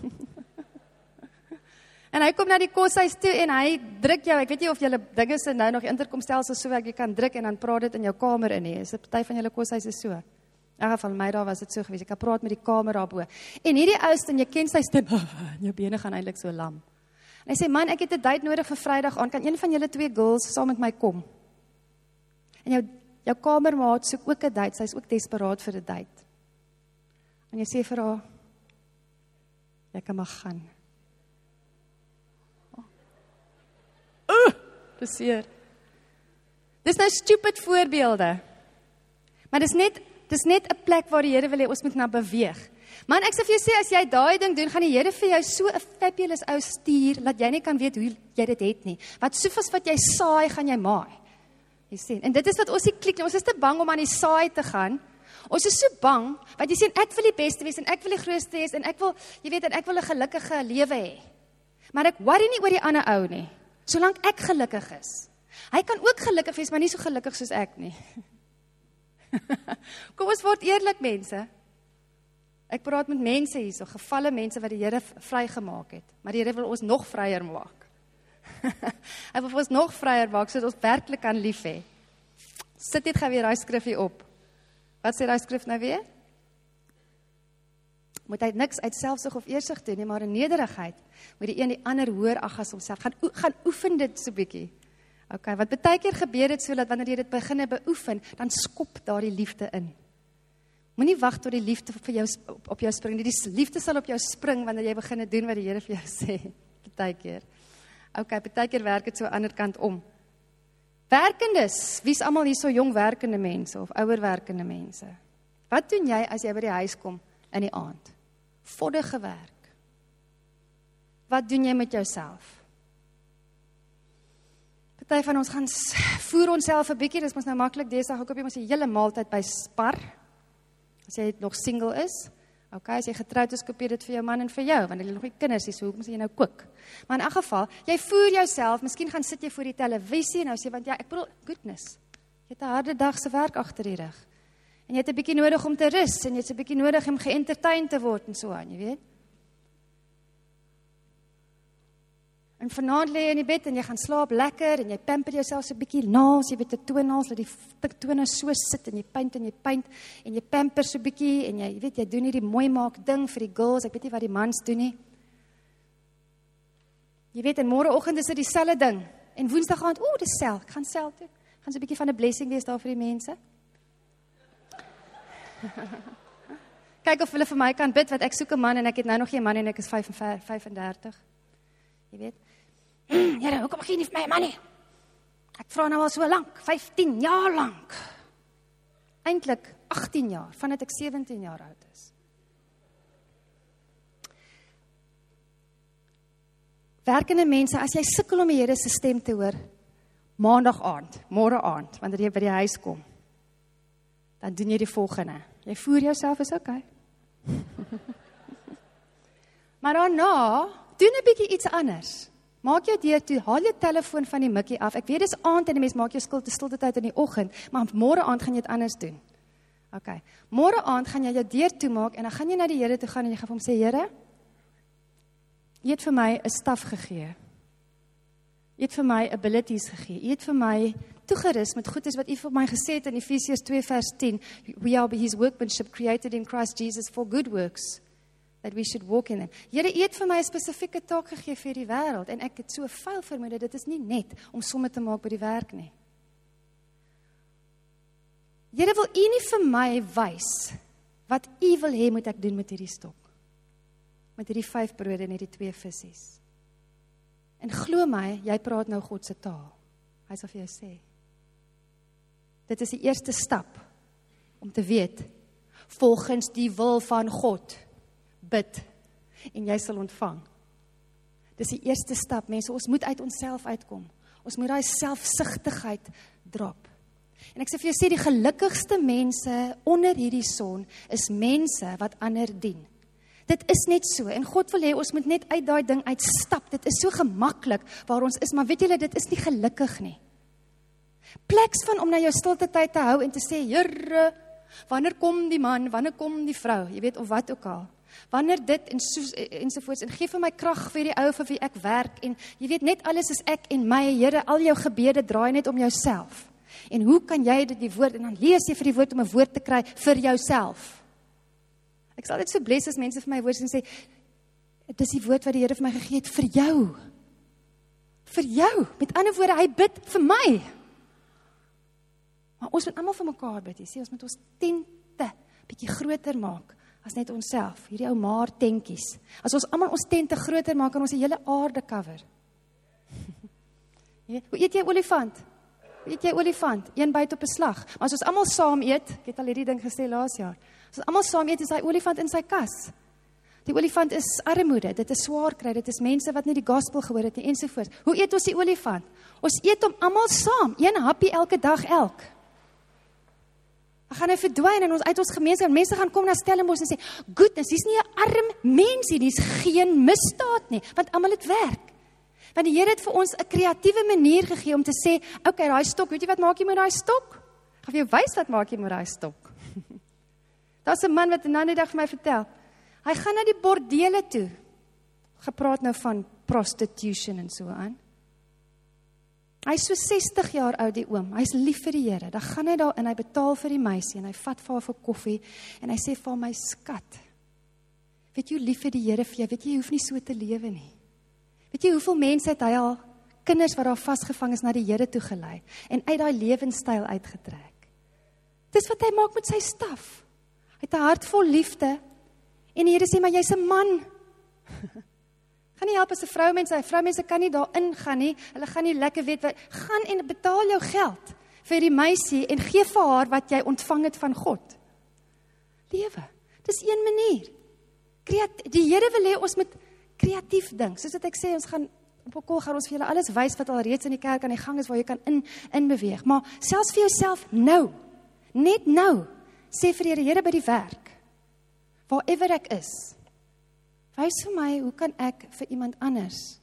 En hy kom na die koshuis toe en hy druk jou, ek weet nie of julle dinge se nou nog interkomstelsel so ek jy kan druk en dan praat dit in jou kamer in nie. Is 'n party van julle koshuis is so. In elk geval my daar was dit so gewees. Ek kan praat met die kamer daarbo. En hierdie ou stem, jy ken sy stem. Jou bene gaan eintlik so lam. En hy sê man, ek het 'n date nodig vir Vrydag aan. Kan een van julle twee girls saam met my kom? En jou Jou kamermaat soek ook 'n date, sy is ook desperaat vir 'n date. En jy sê vir haar, jy kan maar gaan. Oh. Uh, dis seer. Dis nou stupid voorbeelde. Maar dis net, dis net 'n plek waar die Here wil hê ons moet na beweeg. Man, ek sê vir jou sê, as jy daai ding doen, gaan die Here vir jou so 'n fabulous ou stuur, dat jy nie kan weet hoe jy dit het nie. Wat soos wat jy saai, gaan jy maai. Jy sien, en dit is wat ons nie klik nie, ons is te bang om aan die saai te gaan, ons is so bang, want jy sien, ek wil die beste wees, en ek wil die grootste wees, en ek wil, jy weet, en ek wil 'n gelukkige lewe hê, maar ek worry nie oor die ander ou nie, solank ek gelukkig is. Hy kan ook gelukkig wees, maar nie so gelukkig soos ek nie. Kom ons word eerlik, mense. Ek praat met mense hier, so gevalle mense wat die Here vrygemaak het, maar die Here wil ons nog vryer maak. Hy wil ons nog vryer maak, sodat ons werklik kan lief hê. Sit net gou weer daai skrif hier op. Wat sê daai skrif nou weer? Moet hy niks uit selfsug of eersug doen nie, maar in nederigheid moet die een die ander hoër ag as homself. Gaan gaan oefen dit so bietjie. Okay, wat baie keer gebeur dit so dat wanneer jy dit beginne beoefen, dan skop daardie liefde in. Moenie wag tot die liefde vir jou op, op jou spring nie. Die liefde sal op jou spring wanneer jy beginne doen wat die Here vir jou sê. Baie keer. Okay, baie keer werk dit so aan die ander kant om. Werkendes, wie is almal hier so jong werkende mense of ouer werkende mense? Wat doen jy as jy by die huis kom in die aand? Voddige werk. Wat doen jy met jouself? Party van ons gaan voer onsself 'n bietjie, dis mos nou maklik deesdae, ek koop jy mos 'n hele maaltyd by Spar. As jy nog single is, okay, as jy getroud is, koop jy dit vir jou man en vir jou, want jy het nog nie kinders nie, so hoekom sê jy nou kook? Maar in elk geval, jy voer jouself, miskien gaan sit jy voor die televisie, nou sê, want ja, ek bedoel, goodness, jy het 'n harde dag se werk agter die rug, en jy het 'n bietjie nodig om te rus, en jy het 'n bietjie nodig om geëntertain te word, en so aan, jy weet. En vanaand lê jy in die bed, en jy gaan slaap lekker, en jy pamper jouself so 'n bietjie naels, jy weet, die toenaals, dat die tone so sit, en jy paint, en jy paint, en jy pamper so 'n bietjie, en jy, jy weet, jy doen hierdie mooi maak ding vir die girls, ek weet nie wat die mans doen nie. Jy weet, en môreoggend is dit dieselfde ding, en woensdag aand, ooh, dis sel, ek gaan sel toe, gaan so 'n bietjie van 'n blessing wees daar vir die mense. Kyk of hulle vir my kan bid, want ek soek 'n man, en ek het nou nog geen man, en ek is vyf-en-dertig. Jy weet, Here, hoekom gee jy nie vir my 'n man nie? Ek vra nou al so lank, vyftien jaar lank. Eintlik agttien jaar, vandat ek sewentien jaar oud is. Werkende mense, as jy sukkel om die Here se stem te hoor, maandag aand, môre aand, wanneer jy by die huis kom, dan doen jy die volgende. Jy voer jouself, is okay. Maar daarna, doen 'n bietjie iets anders. Maak jou deur toe, haal jou telefoon van die mikkie af. Ek weet dis aand en die mens maak jou stilte stilte tyd in die oggend, maar môre aand gaan jy dit anders doen. OK. Môre aand gaan jy jou deur toe maak en dan gaan jy na die Here toe gaan en jy gaan vir hom sê, Here, U het vir my 'n staf gegee. U het vir my abilities gegee. U het vir my toegerus met goedes wat U vir my gesê het in Efesiërs twee vers tien. We are His workmanship created in Christ Jesus for good works, that we should walk in them. Here, U het vir my 'n spesifieke taak gegee vir die wêreld en ek het so vuil vermoed dat dit is nie net om somme te maak by die werk nie. Here, wil U nie vir my wys wat U wil hê moet ek doen met hierdie stok? Met hierdie vyf brode en hierdie twee visies. En glo my, jy praat nou God se taal. Hy sal vir jou sê. Dit is die eerste stap om te weet, volgens die wil van God, bid en jy sal ontvang. Dis die eerste stap, mense, ons moet uit onsself uitkom. Ons moet daai selfsugtigheid drop. En ek sê vir jou sê, die gelukkigste mense onder hierdie son is mense wat ander dien. Dit is net so, en God wil hê, ons moet net uit daai ding uitstap. Dit is so gemaklik waar ons is, maar weet julle, dit is nie gelukkig nie. Pleks van om na jou stilte tyd te hou en te sê, Here, wanneer kom die man, wanneer kom die vrou, jy weet, of wat ook al. Wanneer dit en soos, ensovoorts, en gee vir my krag vir die ou vir wie ek werk, en jy weet, net alles is ek en my, Here, al jou gebede draai net om jouself. En hoe kan jy dit die woord, en dan lees jy vir die woord om 'n woord te kry vir jouself. Ek sal dit so bless as mense vir my woord sê, dit is die woord wat die Here vir my gegee het vir jou. Vir jou. Met ander woorde, hy bid vir my. Maar ons moet almal vir mekaar bid. Jy sê, ons moet ons tente bietjie groter maak as net onsself. Hierdie ou maar tentjies. As ons almal ons tente groter maak, kan ons die hele aarde cover. Hoe eet jy olifant? Hoe eet jy olifant? Een byt op 'n slag. Maar as ons almal saam eet, ek het al hierdie ding gesê laas jaar. As ons almal saam eet, is hy olifant in sy kas. Die olifant is armoede, dit is swaar kry, dit is mense wat nie die gospel gehoor het nie, ensovoorts. Hoe eet ons die olifant? Ons eet hom almal saam, een happie elke dag elk. Dan gaan hy verdwyn en ons uit ons gemeenskap, en mense gaan kom na Stellenbosch en sê, goodness, dis nie 'n arm mens hier, dis geen misdaad nie, want almal het werk. Want die Here het vir ons 'n kreatiewe manier gegee om te sê, okay, daai stok, weet jy wat maak jy met daai stok? Ek gaan vir jou wys wat maak jy met daai stok. Daar's 'n man wat 'n ander dag vir my vertel. Hy gaan na die bordele toe. Gepraat nou van prostitution en so aan. Hy is so sestig jaar oud, die oom. Hy is lief vir die Here. Dan gaan hy daar en hy betaal vir die meisie en hy vat vir haar vir koffie en hy sê vir my skat. Weet jy hoe lief vir die Here vir jou? Weet jy, jy hoef nie so te lewe nie. Weet jy hoeveel mense het hy al kinders wat daar vasgevang is na die Here toe gelei en uit daai lewenstyl uitgetrek. Dis wat hy maak met sy staf. Hy het 'n hart vol liefde en die Here sê maar jy's 'n man. Gaan nie help as 'n vroumense, 'n vroumense kan nie daar ingaan nie. Hulle gaan nie lekker weet wat gaan en betaal jou geld vir die meisie en gee vir haar wat jy ontvang het van God. Lewe. Dis een manier. Kreat, die Here wil hê ons moet kreatief dink. Soos wat ek sê, ons gaan op 'n kol gaan ons vir julle alles wys wat al reeds in die kerk aan die gang is waar jy kan in in beweeg. Maar selfs vir jouself nou. Net nou. Sê vir die Here, Here by die werk. Waarever ek is. Wys vir my, hoe kan ek vir iemand anders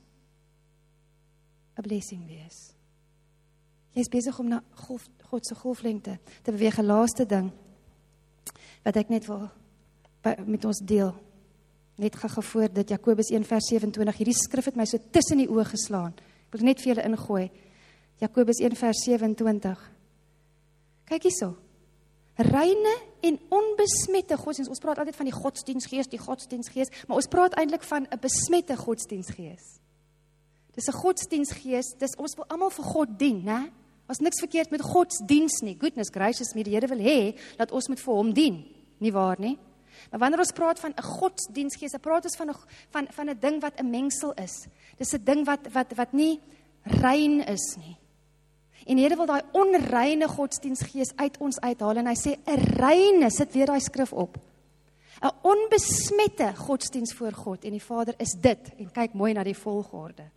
'n blessing wees? Jy is besig om na golf, God se golflengte te beweeg. 'n Laaste ding wat ek net wil by, met ons deel. Net gou voor dit, Jakobus een vers sewe en twintig. Hierdie skrif het my so tussen die oë geslaan. Ek wil net vir julle ingooi. Jakobus een vers sewe en twintig. Kyk hierso. Reine en onbesmette godsdienst. Ons praat altyd van die godsdienstgees, die godsdienstgees, maar ons praat eintlik van 'n besmette godsdienstgees. Dis 'n godsdienstgees, dis ons wil almal vir God dien, né? Ons niks verkeerd met godsdienst nie. Goodness gracious me, die Here wil hê dat ons moet vir hom dien. Nie waar nie? Maar wanneer ons praat van 'n godsdienstgees, dan praat ons van 'n van van 'n ding wat 'n mengsel is. Dis 'n ding wat wat wat nie rein is nie. En die Here wil daai onreine godsdienstgees uit ons uithaal en hy sê 'n reine, sit weer daai skrif op. 'n Onbesmette godsdienst voor God en die Vader is dit, en kyk mooi na die volgorde.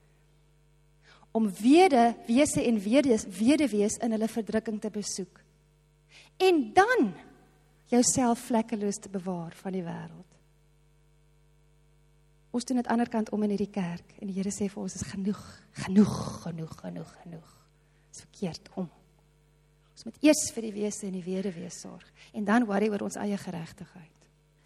Om wede, wese en wedes, wedewees in hulle verdrukking te besoek. En dan jouself vlekkeloos te bewaar van die wêreld. Ons doen dit aan die ander kant om in hierdie kerk, en die Here sê vir ons, is genoeg, genoeg, genoeg, genoeg, genoeg. Is verkeerd om. Ons moet eers vir die wese en die weduwee sorg, en dan worry oor ons eie geregtigheid.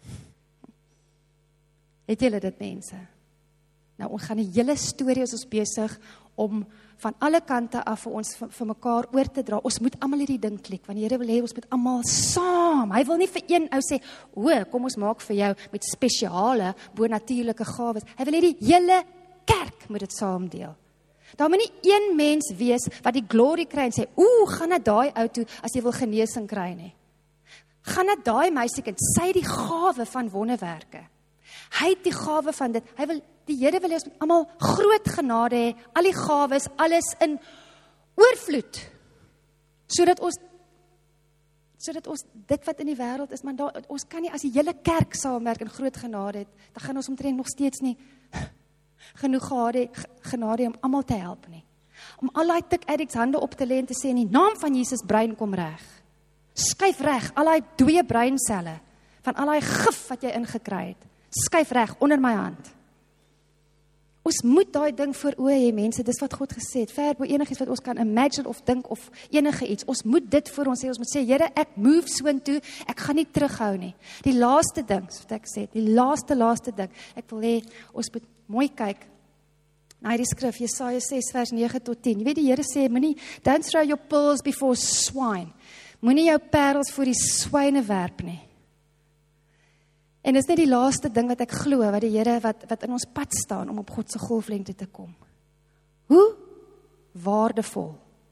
Het julle dit, mense? Nou, ons gaan die hele storie, as ons besig om van alle kante af vir ons vir, vir mekaar oor te dra. Ons moet almal hierdie ding klik, want die Here wil hê ons moet almal saam. Hy wil nie vir een ou sê, o, kom ons maak vir jou met spesiale, bonatuurlike gawes. Hy wil hê die hele kerk moet dit saam deel. Daar moet nie een mens wees wat die glory kry en sê, o, gaan na daai ou toe as jy wil genesing kry nie. Gaan na daai meisiekind, sy het die gawe van wonderwerke. Hy het die gawe van dit. Hy wil Die Here wil hê ons met almal groot genade hê, al die gawes, alles in oorvloed, sodat ons, sodat ons dit wat in die wêreld is, maar daar, ons kan nie, as die hele kerk saamwerk in groot genade het, dan gaan ons omtrent nog steeds nie genoeg genade, genade om almal te help nie. Om al die tik addicts hande op te lê en te sê, in die naam van Jesus, brein kom reg. Skuif reg, al die dooie breinselle, van al die gif wat jy ingekry het, skuif reg, onder my hand. Ons moet daai ding voor oë hê, mense, dis wat God gesê het, ver bo enigiets wat ons kan imagine of dink of enige iets. Ons moet dit voor ons sê, ons moet sê, Here, ek move soontoe, ek gaan nie terughou nie. Die laaste ding, soos ek sê, die laaste, laaste ding, ek wil hê, ons moet mooi kyk na hierdie skrif, Jesaja ses vers nege tot tien. Jy weet, die Here sê, moenie, don't throw your pearls before swine. Moenie jou parels voor die swyne werp nie. En dis net die laaste ding wat ek glo, wat die Here, wat, wat in ons pad staan, om op God se golflengte te kom. Hoe waardevol,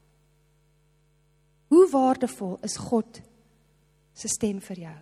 hoe waardevol is God se stem vir jou?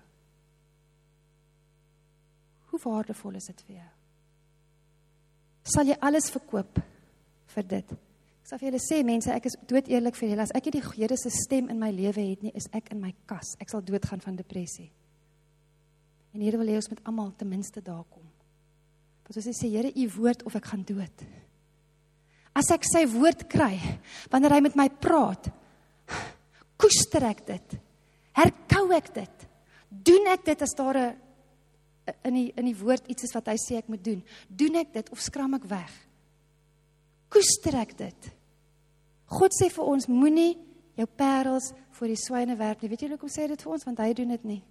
Hoe waardevol is dit vir jou? Sal jy alles verkoop vir dit? Ek sal vir julle sê, mense, ek is dood eerlik vir julle, as ek nie die Here se stem in my lewe het nie, is ek in my kas. Ek sal doodgaan van depressie. En Here wil hê ons met almal ten minste daar kom. Want as hy sê, Here, u woord of ek gaan dood. As ek sy woord kry, wanneer hy met my praat, koester ek dit, herkou ek dit, doen ek dit as daar 'n in die, in die woord iets is wat hy sê ek moet doen, doen ek dit of skram ek weg? Koester ek dit? God sê vir ons, moenie jou parels voor die swyne werp nie. Weet julle hoekom sê hy dit vir ons? Want hy doen dit nie.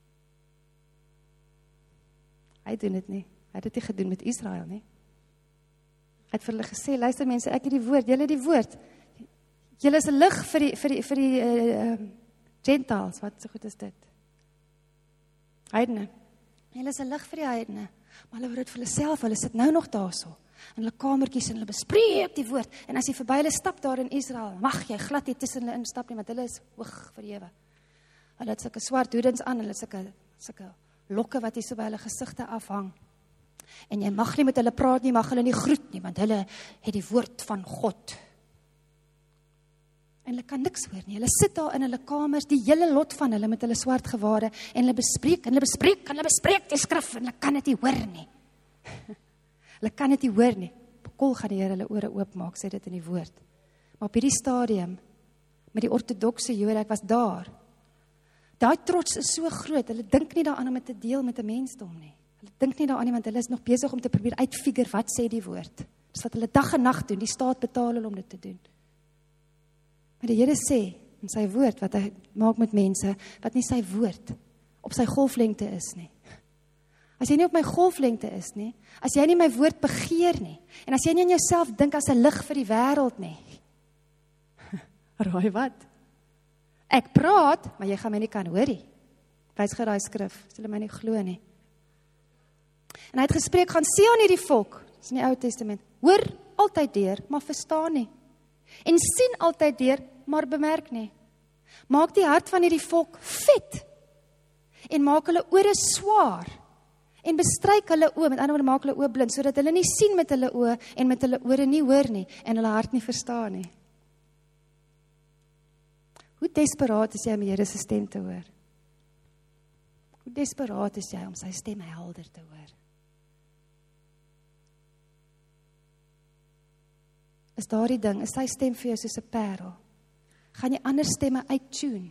Hy doen dit nie. Hy het dit nie gedoen met Israel nie. Hy het vir hulle gesê, luister mense, ek het die woord, julle het die woord. Julle is 'n lig vir die vir die vir die uh, uh, Gentiles, wat so goed is dit? Heidene. Julle is 'n lig vir die heidene. Maar hulle word dit vir hulle self, hulle sit nou nog daarso in hulle kamertjies en hulle bespreek die woord. En as jy verby hulle stap daar in Israel, mag jy glad nie tussen hulle instap nie, want hulle is hoog verhewe. Hulle het sulke swart hoedens aan, hulle het sulke sulke lokke wat hier so by hulle gesigte afhang. En jy mag nie met hulle praat nie, mag hulle nie groet nie, want hulle het die woord van God. En hulle kan niks hoor nie. Hulle sit daar in hulle kamers, die hele lot van hulle met hulle swart gewade, en hulle bespreek, en hulle bespreek, en hulle bespreek die skrif, en hulle kan dit nie hoor nie. Hulle kan dit nie hoor nie. Kol gaan die Here hulle ore oopmaak, sê dit in die woord. Maar op hierdie stadium, met die ortodokse Jode, ek was daar, daai trots is so groot, hulle dink nie daaraan om dit te deel met 'n mensdom nie. Hulle dink nie daaraan nie, want hulle is nog besig om te probeer uitfigure wat sê die woord. Dis wat hulle dag en nag doen, die staat betaal hulle om dit te doen. Maar die Here sê, in sy woord, wat hy maak met mense, wat nie sy woord op sy golflengte is nie. As jy nie op my golflengte is nie, as jy nie my woord begeer nie, en as jy nie aan jouself dink as 'n lig vir die wêreld nie, raai wat? Ek praat, maar jy gaan my nie kan hoor nie. Wys gou daai skrif, as julle my nie glo nie. En hy het gespreek, gaan sê aan hierdie volk, dis in die Ou Testament, hoor altyd deur, maar verstaan nie. En sien altyd deur, maar bemerk nie. Maak die hart van hierdie volk vet, en maak hulle ore swaar, en bestryk hulle oë, met ander woorde maak hulle oë blind, sodat hulle nie sien met hulle oë, en met hulle ore nie hoor nie, en hulle hart nie verstaan nie. Hoe desperaat is jy om die Here se stem te hoor? Hoe desperaat is jy om sy stem helder te hoor? Is daardie ding, is sy stem vir jou soos 'n parel? Gaan jy ander stemme uittune?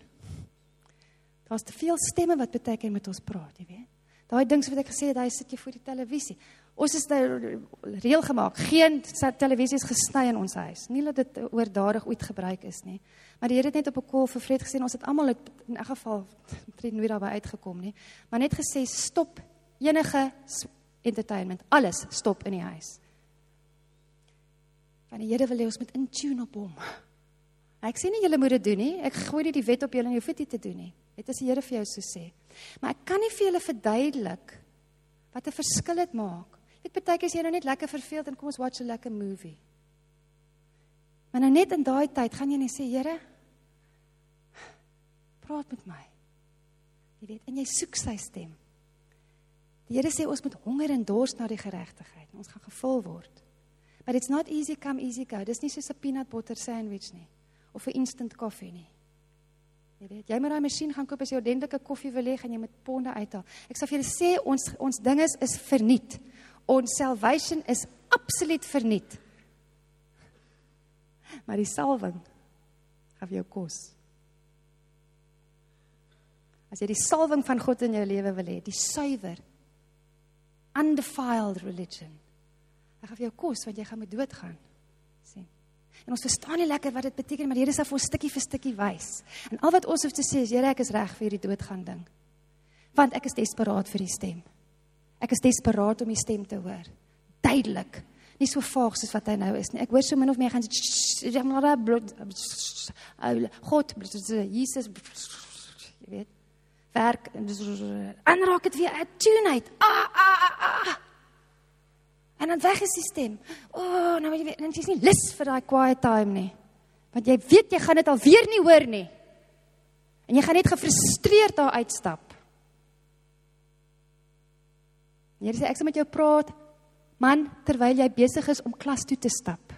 Daar's te veel stemme wat baie keer met ons praat, jy weet. Daai ding wat ek gesê het, hy sit jy voor die televisie. Ons is nou reël gemaak, geen televisie is gesny in ons huis. Nie dat dit oordadig ooit gebruik is nie. Maar die Here het net op 'n call vir Fred gesê, ons het almal het, in elk geval, Fred nooit daarby uitgekom nie, maar net gesê, stop enige entertainment, alles stop in die huis. Want die Here wil hê ons moet intune op hom. Ek sê nie julle moet dit doen nie, ek gooi nie die wet op julle en jy hoef dit nie te doen nie. Dit is die Here vir jou so sê. Maar ek kan nie vir julle verduidelik wat 'n verskil dit maak. Weet, partykeer is jy nou net lekker verveeld en kom ons watch 'n lekker movie. Maar nou net in daai tyd gaan jy net sê, Here, praat met my. Jy weet, en jy soek sy stem. Die Here sê ons moet honger en dors na die geregtigheid. Ons gaan gevul word. But it's not easy come, easy go. Dis nie soos 'n peanut butter sandwich nie. Of 'n instant koffie nie. Jy weet, jy moet daai masjien gaan koop as jy ordentlike koffie wil hê en jy moet ponde uithaal. Ek sal vir julle sê, ons, ons dinges is verniet. Ons salvation is absoluut verniet. Maar die salwing gaan vir jou kos. As jy die salwing van God in jou lewe wil hê, die suiwer, undefiled religion, hy gaan vir jou kos, want jy gaan met dood gaan. Sien? En ons verstaan nie lekker wat dit beteken, maar die Here sal vir ons stukkie vir stukkie wys. En al wat ons hoef te sê is, Here, ek is reg vir hierdie doodgaan ding. Want ek is desperaat vir die stem. Ek is desperaat om die stem te hoor. Duidelik. Nie so vaag soos wat hy nou is nie. Ek hoor so min of meer gaan God, Jesus, jy weet, werk, en raak het weer uit tune uit. Ah, ah, ah, ah. En dan weg is die stem. Oh, nou jy weet, en jy is nie lus vir daai quiet time nie. Want jy weet, jy gaan dit alweer nie hoor nie. En jy gaan net gefrustreerd daar uitstap. Die Here sê, ek sal met jou praat, man, terwyl jy besig is om klas toe te stap.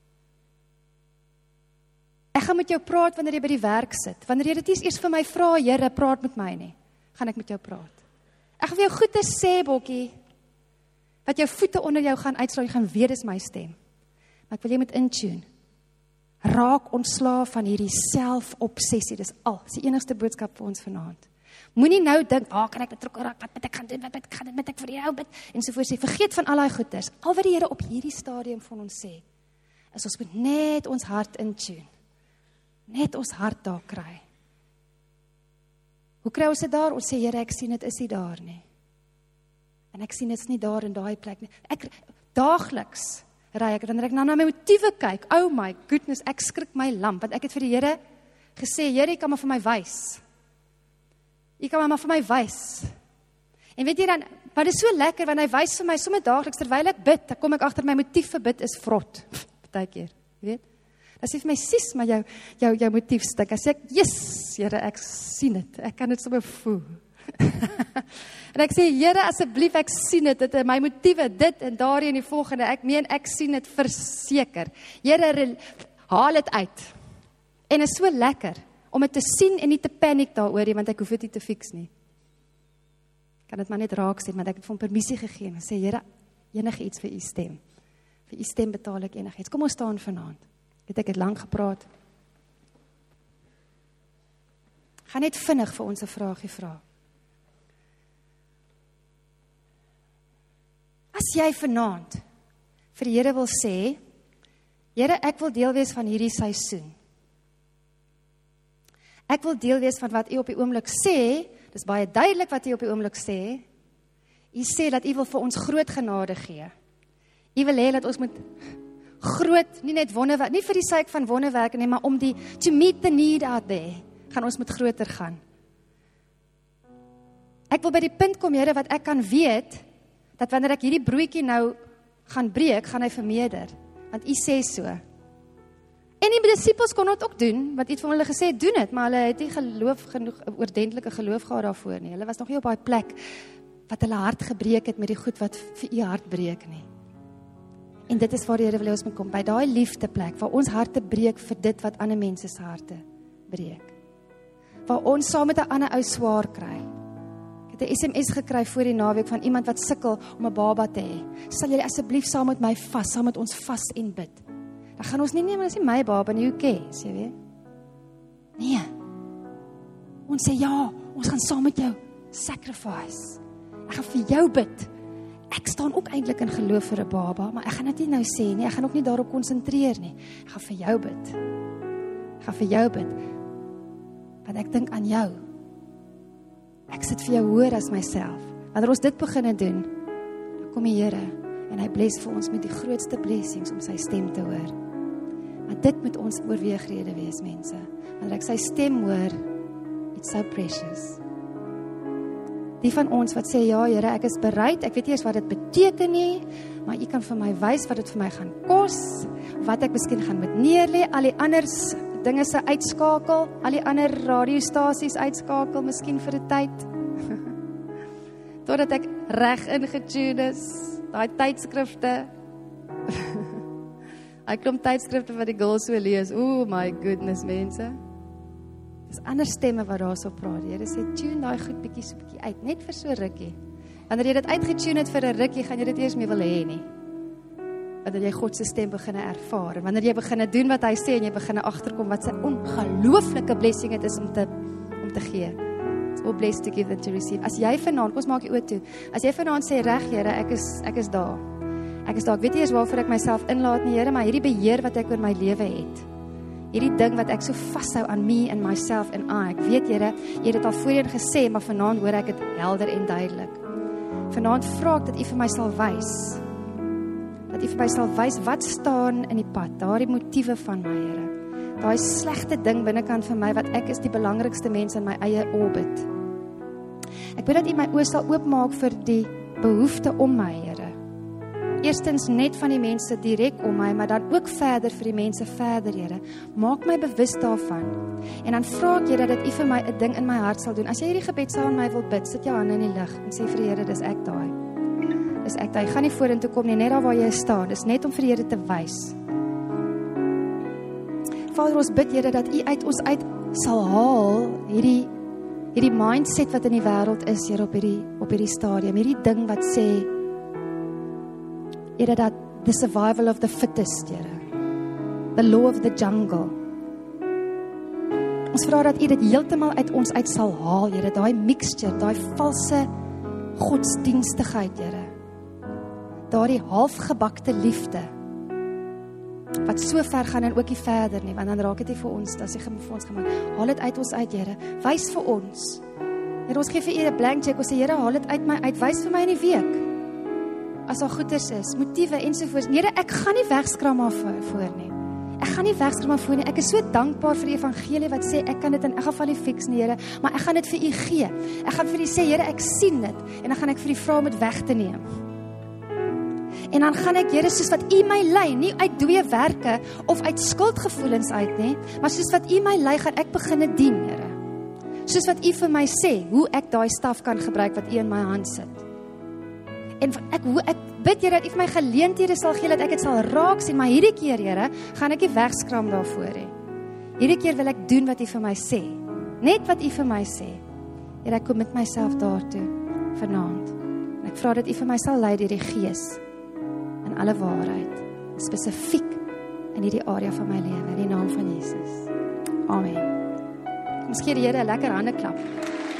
Ek gaan met jou praat wanneer jy by die werk sit. Wanneer jy dit nie eers vir my vra, Here, praat met my nie, gaan ek met jou praat. Ek gaan vir jou goeie sê, Bokkie, wat jou voete onder jou gaan uitslaan, jy gaan weet, dis my stem. Maar ek wil jy moet intune. Raak ontslaaf van hierdie self-obsessie, dis al, dis die enigste boodskap vir ons vanaand. Moenie nou dink, waar kan ek betrokke raak, wat moet ek gaan doen, wat moet ek gaan doen, moet ek vir jou bid, en sovoorts sê, vergeet van al die goeders. Al wat die Here op hierdie stadium van ons sê, is ons moet net ons hart intune. Net ons hart daar kry. Hoe kry ons dit daar? Ons sê, Here, ek sien dit is nie daar nie. En ek sien dit is nie daar in daai plek nie. Ek daagliks ry ek, wanneer ek nou na my motiewe kyk, oh my goodness, ek skrik my lamp, want ek het vir die Here gesê, Here, jy kan maar vir my wys. Jy kan maar vir my wys. En weet jy dan, maar dit is so lekker, want hy wys vir my, sommer daagliks, terwyl ek bid, dan kom ek agter my motief vir bid is vrot. Partykeer, jy weet. Dan sê vir my, sis, maar jou, jou, jou motiefstuk. Dan sê ek, yes, Here, ek sien dit. Ek kan dit sommer voel. En ek sê, Here, asseblief, ek sien dit. Dit is my motiewe, dit en daar en die volgende. Ek meen, ek sien dit verseker. Here, haal dit uit. En is so lekker, om dit te sien en nie te paniek daaroor nie, want ek hoef dit nie te fix nie. Ek kan dit maar net raak sien, want ek het vir hom permissie gegee, en sê, Here, enige iets vir u stem. Vir u stem betaal ek enige iets. Kom ons staan vanaand. Het ek het lang gepraat. Ga net vinnig vir ons 'n vraagie vra. As jy vanaand vir die Here wil sê, Here, ek wil deel wees van hierdie seisoen. Ek wil deel wees van wat u op die oomblik sê, dis baie duidelik wat u op die oomblik sê. U sê dat u wil vir ons groot genade gee. U wil hê dat ons moet groot, nie net wonderwerk, nie vir die sake van wonderwerke nie, maar om die, to meet the need out there, gaan ons met groter gaan. Ek wil by die punt kom, Here, wat ek kan weet, dat wanneer ek hierdie broodjie nou gaan breek, gaan hy vermeerder, want u sê so. En die disippels kon dit ook doen, want u het vir hulle gesê, doen dit, maar hulle het nie geloof genoeg, oordentlike geloof gehad daarvoor nie. Hulle was nog nie op daai plek, wat hulle hart gebreek het, met die goed wat vir u hart breek nie. En dit is waar die Here wil hê ons moet kom, by daai liefdeplek, waar ons harte breek vir dit wat ander mense se harte breek. Waar ons saam met 'n ander ou swaar kry. Ek het 'n S M S gekry voor die naweek van iemand wat sukkel om 'n baba te hê. Sal julle asseblief saam met my vas, saam met ons vas en bid. Dan gaan ons nie neem, dit is nie my baba nie, hoe cares, jy weet? Nee. Ons sê ja, ons gaan saam met jou sacrifice. Ek gaan vir jou bid. ek staan ook eintlik in geloof vir 'n baba, maar ek gaan dit nie nou sê nie, ek gaan ook nie daarop konsentreer nie. Ek gaan vir jou bid. Ek gaan vir jou bid. Want ek dink aan jou. Ek sit vir jou hoër as myself. Wanneer ons dit begin doen, dan kom die Here en hy bless vir ons met die grootste blessings om sy stem te hoor. Maar dit moet ons oorweegrede wees, mense. Wanneer ek sy stem hoor, it's so precious. Die van ons wat sê, ja Here, ek is bereid, ek weet nie eens wat dit beteken nie, maar U kan vir my wys wat dit vir my gaan kos, wat ek miskien gaan moet neerlê, al die ander dinge se uitskakel, al die ander radiostasies uitskakel, miskien vir 'n tyd. Totdat ek reg ingetune is, daai tydskrifte, hy klomp tydskrifte wat die girls so lees, oh my goodness mense, dis ander stemme wat daar so praat, die Here sê, tune daai goed bietjie so bietjie uit, net vir so rukkie, wanneer jy dit uitgetune het vir 'n rukkie, gaan jy dit eers mee wil hê nie, wanneer jy God se stem begin ervaar, en wanneer jy begin doen wat hy sê, en jy begin agterkom wat sy ongelooflike blessing het is om te, om te gee, it's all blessed to give and to receive, as jy vanaand, ons maak die oë toe, as jy vanaand sê, reg Here, ek is, ek is daar, ek is daar, ek weet nie eens waarvoor ek myself inlaat nie, Here, maar hierdie beheer wat ek oor my lewe het, hierdie ding wat ek so vashou aan me and myself and I, ek weet Here, jy het dit al voorheen gesê, maar vanaand hoor ek dit helder en duidelik. Vanaand vra ek dat U vir my sal wys, dat U vir my sal wys, wat staan in die pad, daardie motiewe van my Here, daai slegte ding binnekant van my, wat ek is die belangrikste mens in my eie orbit. Ek weet dat U my oë sal oopmaak vir die behoefte om my Here, eerstens net van die mense direk om my, maar dan ook verder vir die mense verder, Here. Maak my bewus daarvan. En dan vra ek Here dat U vir my 'n ding in my hart sal doen. As jy hierdie gebed saam met my wil bid, sit jou hande in die lug en sê vir die Here, dis ek daai. Dis ek daai. Gaan nie vorentoe kom nie, net daar waar jy staan. Dis net om vir die Here te wys. Vader, ons bid Here dat U uit ons uit sal haal hierdie hierdie mindset wat in die wêreld is, Here, op hierdie op hierdie stadium. Hierdie ding wat sê Here, dat the survival of the fittest, Here. The law of the jungle. Ons vra dat U dit heeltemal uit ons uit sal haal, Here, daai mixture, daai valse godsdienstigheid, Here. Daardie halfgebakte liefde, wat so ver gaan en ook nie verder nie, want dan raak dit nie vir ons, as jy vir ons gemaak, haal dit uit ons uit, Here, wys vir ons. Here, ons gee vir U 'n blank check, ons sê, Here, haal dit uit my uit, wys vir my in die week. As daar goeders is, motiewe ensovoorts. Here, ek gaan nie wegskram maar voor nie. Ek gaan nie wegskram maar voor nie. Ek is so dankbaar vir die evangelie wat sê, ek kan dit in elk geval nie fix nie, Here, maar ek gaan dit vir U gee. Ek gaan vir U sê, Here, ek sien dit, en dan gaan ek vir U vra om dit weg te neem. En dan gaan ek, Here, soos wat U my lei, nie uit dooie werke, of uit skuldgevoelens uit nie, maar soos wat U my lei, gaan ek begin dien, Here. Soos wat U vir my sê, hoe ek daai staf kan gebruik, wat U in my hand sit. En ek, ek bid, Here, dat U vir my geleenthede sal gee, dat ek dit sal raak sien, maar hierdie keer, Here, gaan ek nie wegskram daarvoor nie. Hierdie keer wil ek doen wat U vir my sê. Net wat U vir my sê. Here, ek kom met myself daartoe, vanaand. En ek vra dat U vir my sal lei deur die Gees, in alle waarheid, spesifiek in hierdie area van my lewe, in die naam van Jesus. Amen. Kom ons gee die Here 'n lekker hande klap.